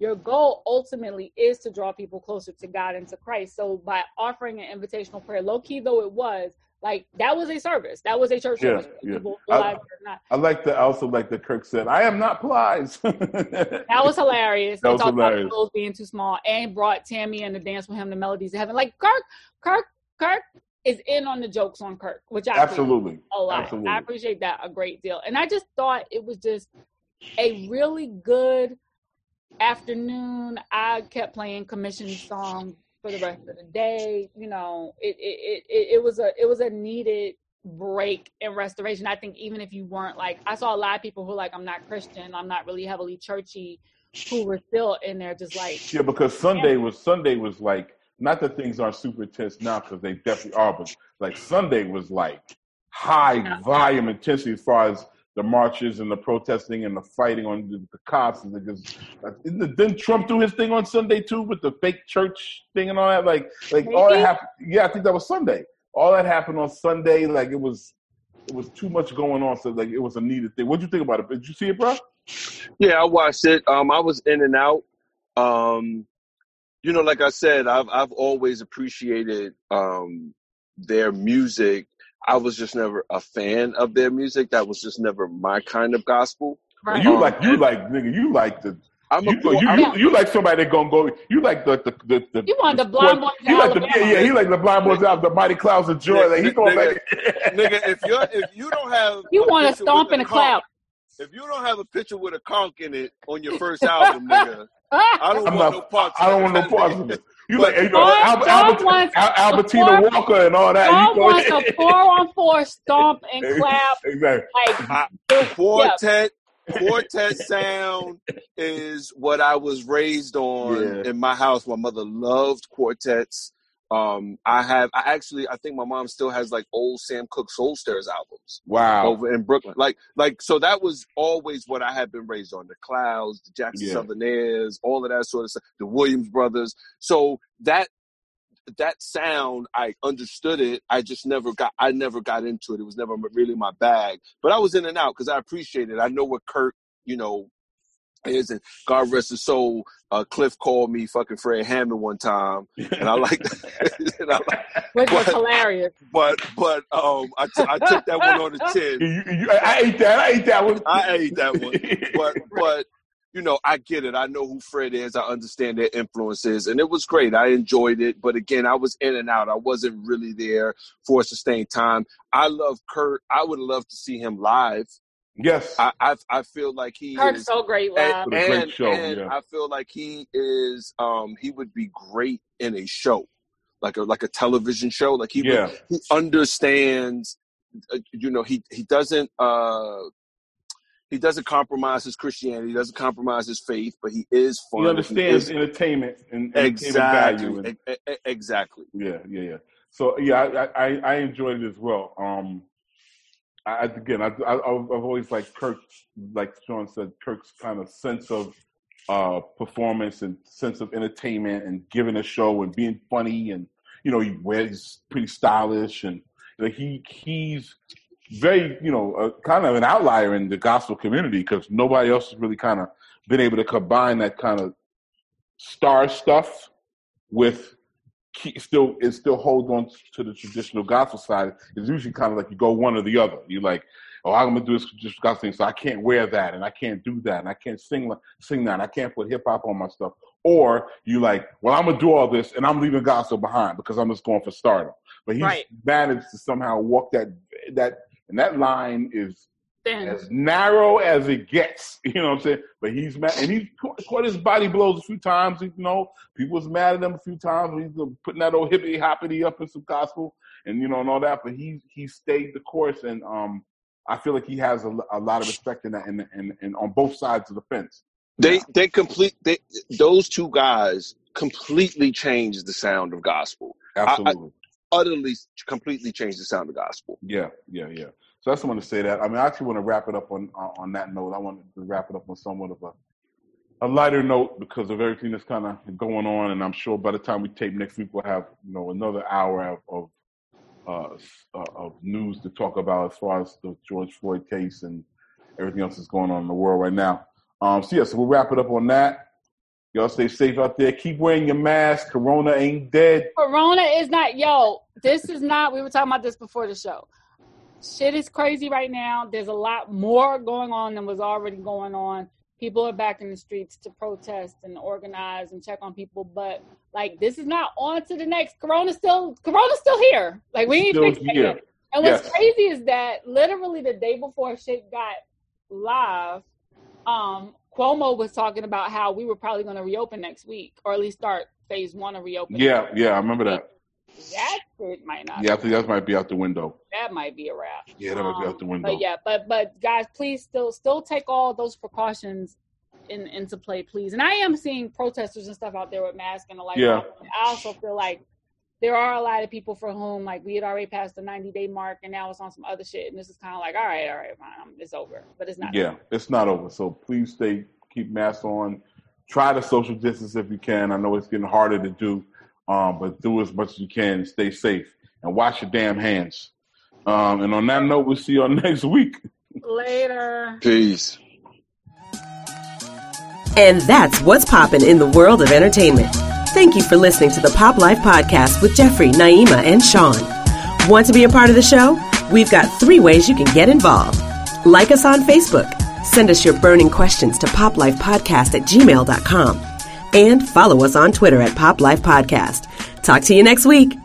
your goal ultimately is to draw people closer to God and to Christ. So by offering an invitational prayer, low key though it was, like, that was a service. That was a church service. Yeah. People realize it or not. I also like that Kirk said, "I am not Plies." That was hilarious. That was hilarious. About clothes being too small, and brought Tammy in to dance with him to Melodies of Heaven. Like, Kirk is in on the jokes on Kirk, which I absolutely appreciate a lot. Absolutely. I appreciate that a great deal. And I just thought it was just a really good afternoon. I kept playing commissioned songs for the rest of the day. You know, it was a needed break and restoration. I think even if you weren't, like, I saw a lot of people who like, I'm not Christian, I'm not really heavily churchy, who were still in there just like, yeah, because Sunday was like, not that things aren't super intense now, because they definitely are, but like Sunday was like high volume intensity as far as the marches and the protesting and the fighting on the cops. And didn't Trump do his thing on Sunday too with the fake church thing and all that? Like all that happened. Yeah, I think that was Sunday. All that happened on Sunday. Like it was too much going on. So like it was a needed thing. What'd you think about it? Did you see it, bro? Yeah, I watched it. I was in and out. You know, like I said, I've always appreciated their music. I was just never a fan of their music. That was just never my kind of gospel. Right. You like the. You like somebody that gonna go. You like the. You want the Blind Boys. He like he like the Blind Boys out, the Mighty Clouds of Joy. Like he going back. Nigga, if you don't have, you want to stomp in the cloud. If you don't have a picture with a conch in it on your first album, nigga, I don't want no parts. I don't want no parts of it. You like Albertina Walker and all that. Don't want a 4-on-4 stomp and clap. Exactly. Quartet sound is what I was raised on in my house. My mother loved quartets. I think my mom still has like old Sam Cooke Soul Stirrers albums. Wow. Over in Brooklyn. Like, so that was always what I had been raised on. The Clouds, the Jackson Southernaires, all of that sort of stuff, the Williams Brothers. So that sound, I understood it. I never got into it. It was never really my bag, but I was in and out because I appreciate it. I know what Kirk, you know, is, and God rest his soul. Cliff called me fucking Fred Hammond one time, and I like that. Which was hilarious. But I took that one on the chin. I ate that one. I ate that one. But you know, I get it. I know who Fred is. I understand their influences, and it was great. I enjoyed it, but again, I was in and out. I wasn't really there for a sustained time. I love Kurt. I would love to see him live. Yes, I feel like Kirk's so great live. And great show, I feel like he is. He would be great in a show, like a television show. Like he understands. You know, he doesn't. He doesn't compromise his Christianity. He doesn't compromise his faith, but he is fun. He understands entertainment and exactly. value. Exactly. Yeah. So I enjoyed it as well. I've always liked Kirk, like Sean said, Kirk's kind of sense of performance and sense of entertainment and giving a show and being funny, and you know, he wears pretty stylish, and like he's very, you know, kind of an outlier in the gospel community because nobody else has really kind of been able to combine that kind of star stuff with still hold on to the traditional gospel side. It's usually kind of like you go one or the other. You're like, oh, I'm going to do this gospel thing, so I can't wear that, and I can't do that, and I can't sing that, and I can't put hip-hop on my stuff. Or you like, well, I'm going to do all this, and I'm leaving gospel behind because I'm just going for stardom. But he's managed to somehow walk that and that line is as narrow as it gets, you know what I'm saying? But he's mad, and he's caught his body blows a few times. You know, people was mad at him a few times. He's putting that old hippity hoppity up in some gospel, and you know, and all that. But he stayed the course, and I feel like he has a lot of respect in that, and on both sides of the fence. Those two guys completely changed the sound of gospel. Absolutely. Utterly, completely changed the sound of gospel. Yeah. So I just want to say that. I mean, I actually want to wrap it up on that note. I want to wrap it up on somewhat of a lighter note because of everything that's kind of going on, and I'm sure by the time we tape next week, we'll have, you know, another hour of news to talk about as far as the George Floyd case and everything else that's going on in the world right now. So we'll wrap it up on that. Y'all stay safe out there. Keep wearing your mask. Corona ain't dead. Corona is not. This is not. We were talking about this before the show. Shit is crazy right now. There's a lot more going on than was already going on. People are back in the streets to protest and organize and check on people. But, like, this is not on to the next. Corona's still here. Like, we ain't fixed it yet. And what's crazy is that literally the day before shit got live, Cuomo was talking about how we were probably going to reopen next week, or at least start phase 1 of reopening. Yeah, I remember that. That shit might not. Yeah, I think that might be out the window. That might be a wrap. Yeah, that might be out the window. But guys, please still take all those precautions into play, please. And I am seeing protesters and stuff out there with masks and the like. Yeah. I also feel like there are a lot of people for whom, like, we had already passed the 90-day mark and now it's on some other shit. And this is kind of like, all right, fine, it's over. But it's not. Yeah, it's not over. So please keep masks on. Try to social distance if you can. I know it's getting harder to do, but do as much as you can. Stay safe and wash your damn hands. And on that note, we'll see you next week. Later. Peace. And that's what's poppin' in the world of entertainment. Thank you for listening to the Pop Life Podcast with Jeffrey, Naima, and Sean. Want to be a part of the show? We've got 3 ways you can get involved. Like us on Facebook. Send us your burning questions to poplifepodcast@gmail.com. And follow us on Twitter @PopLifePodcast. Talk to you next week.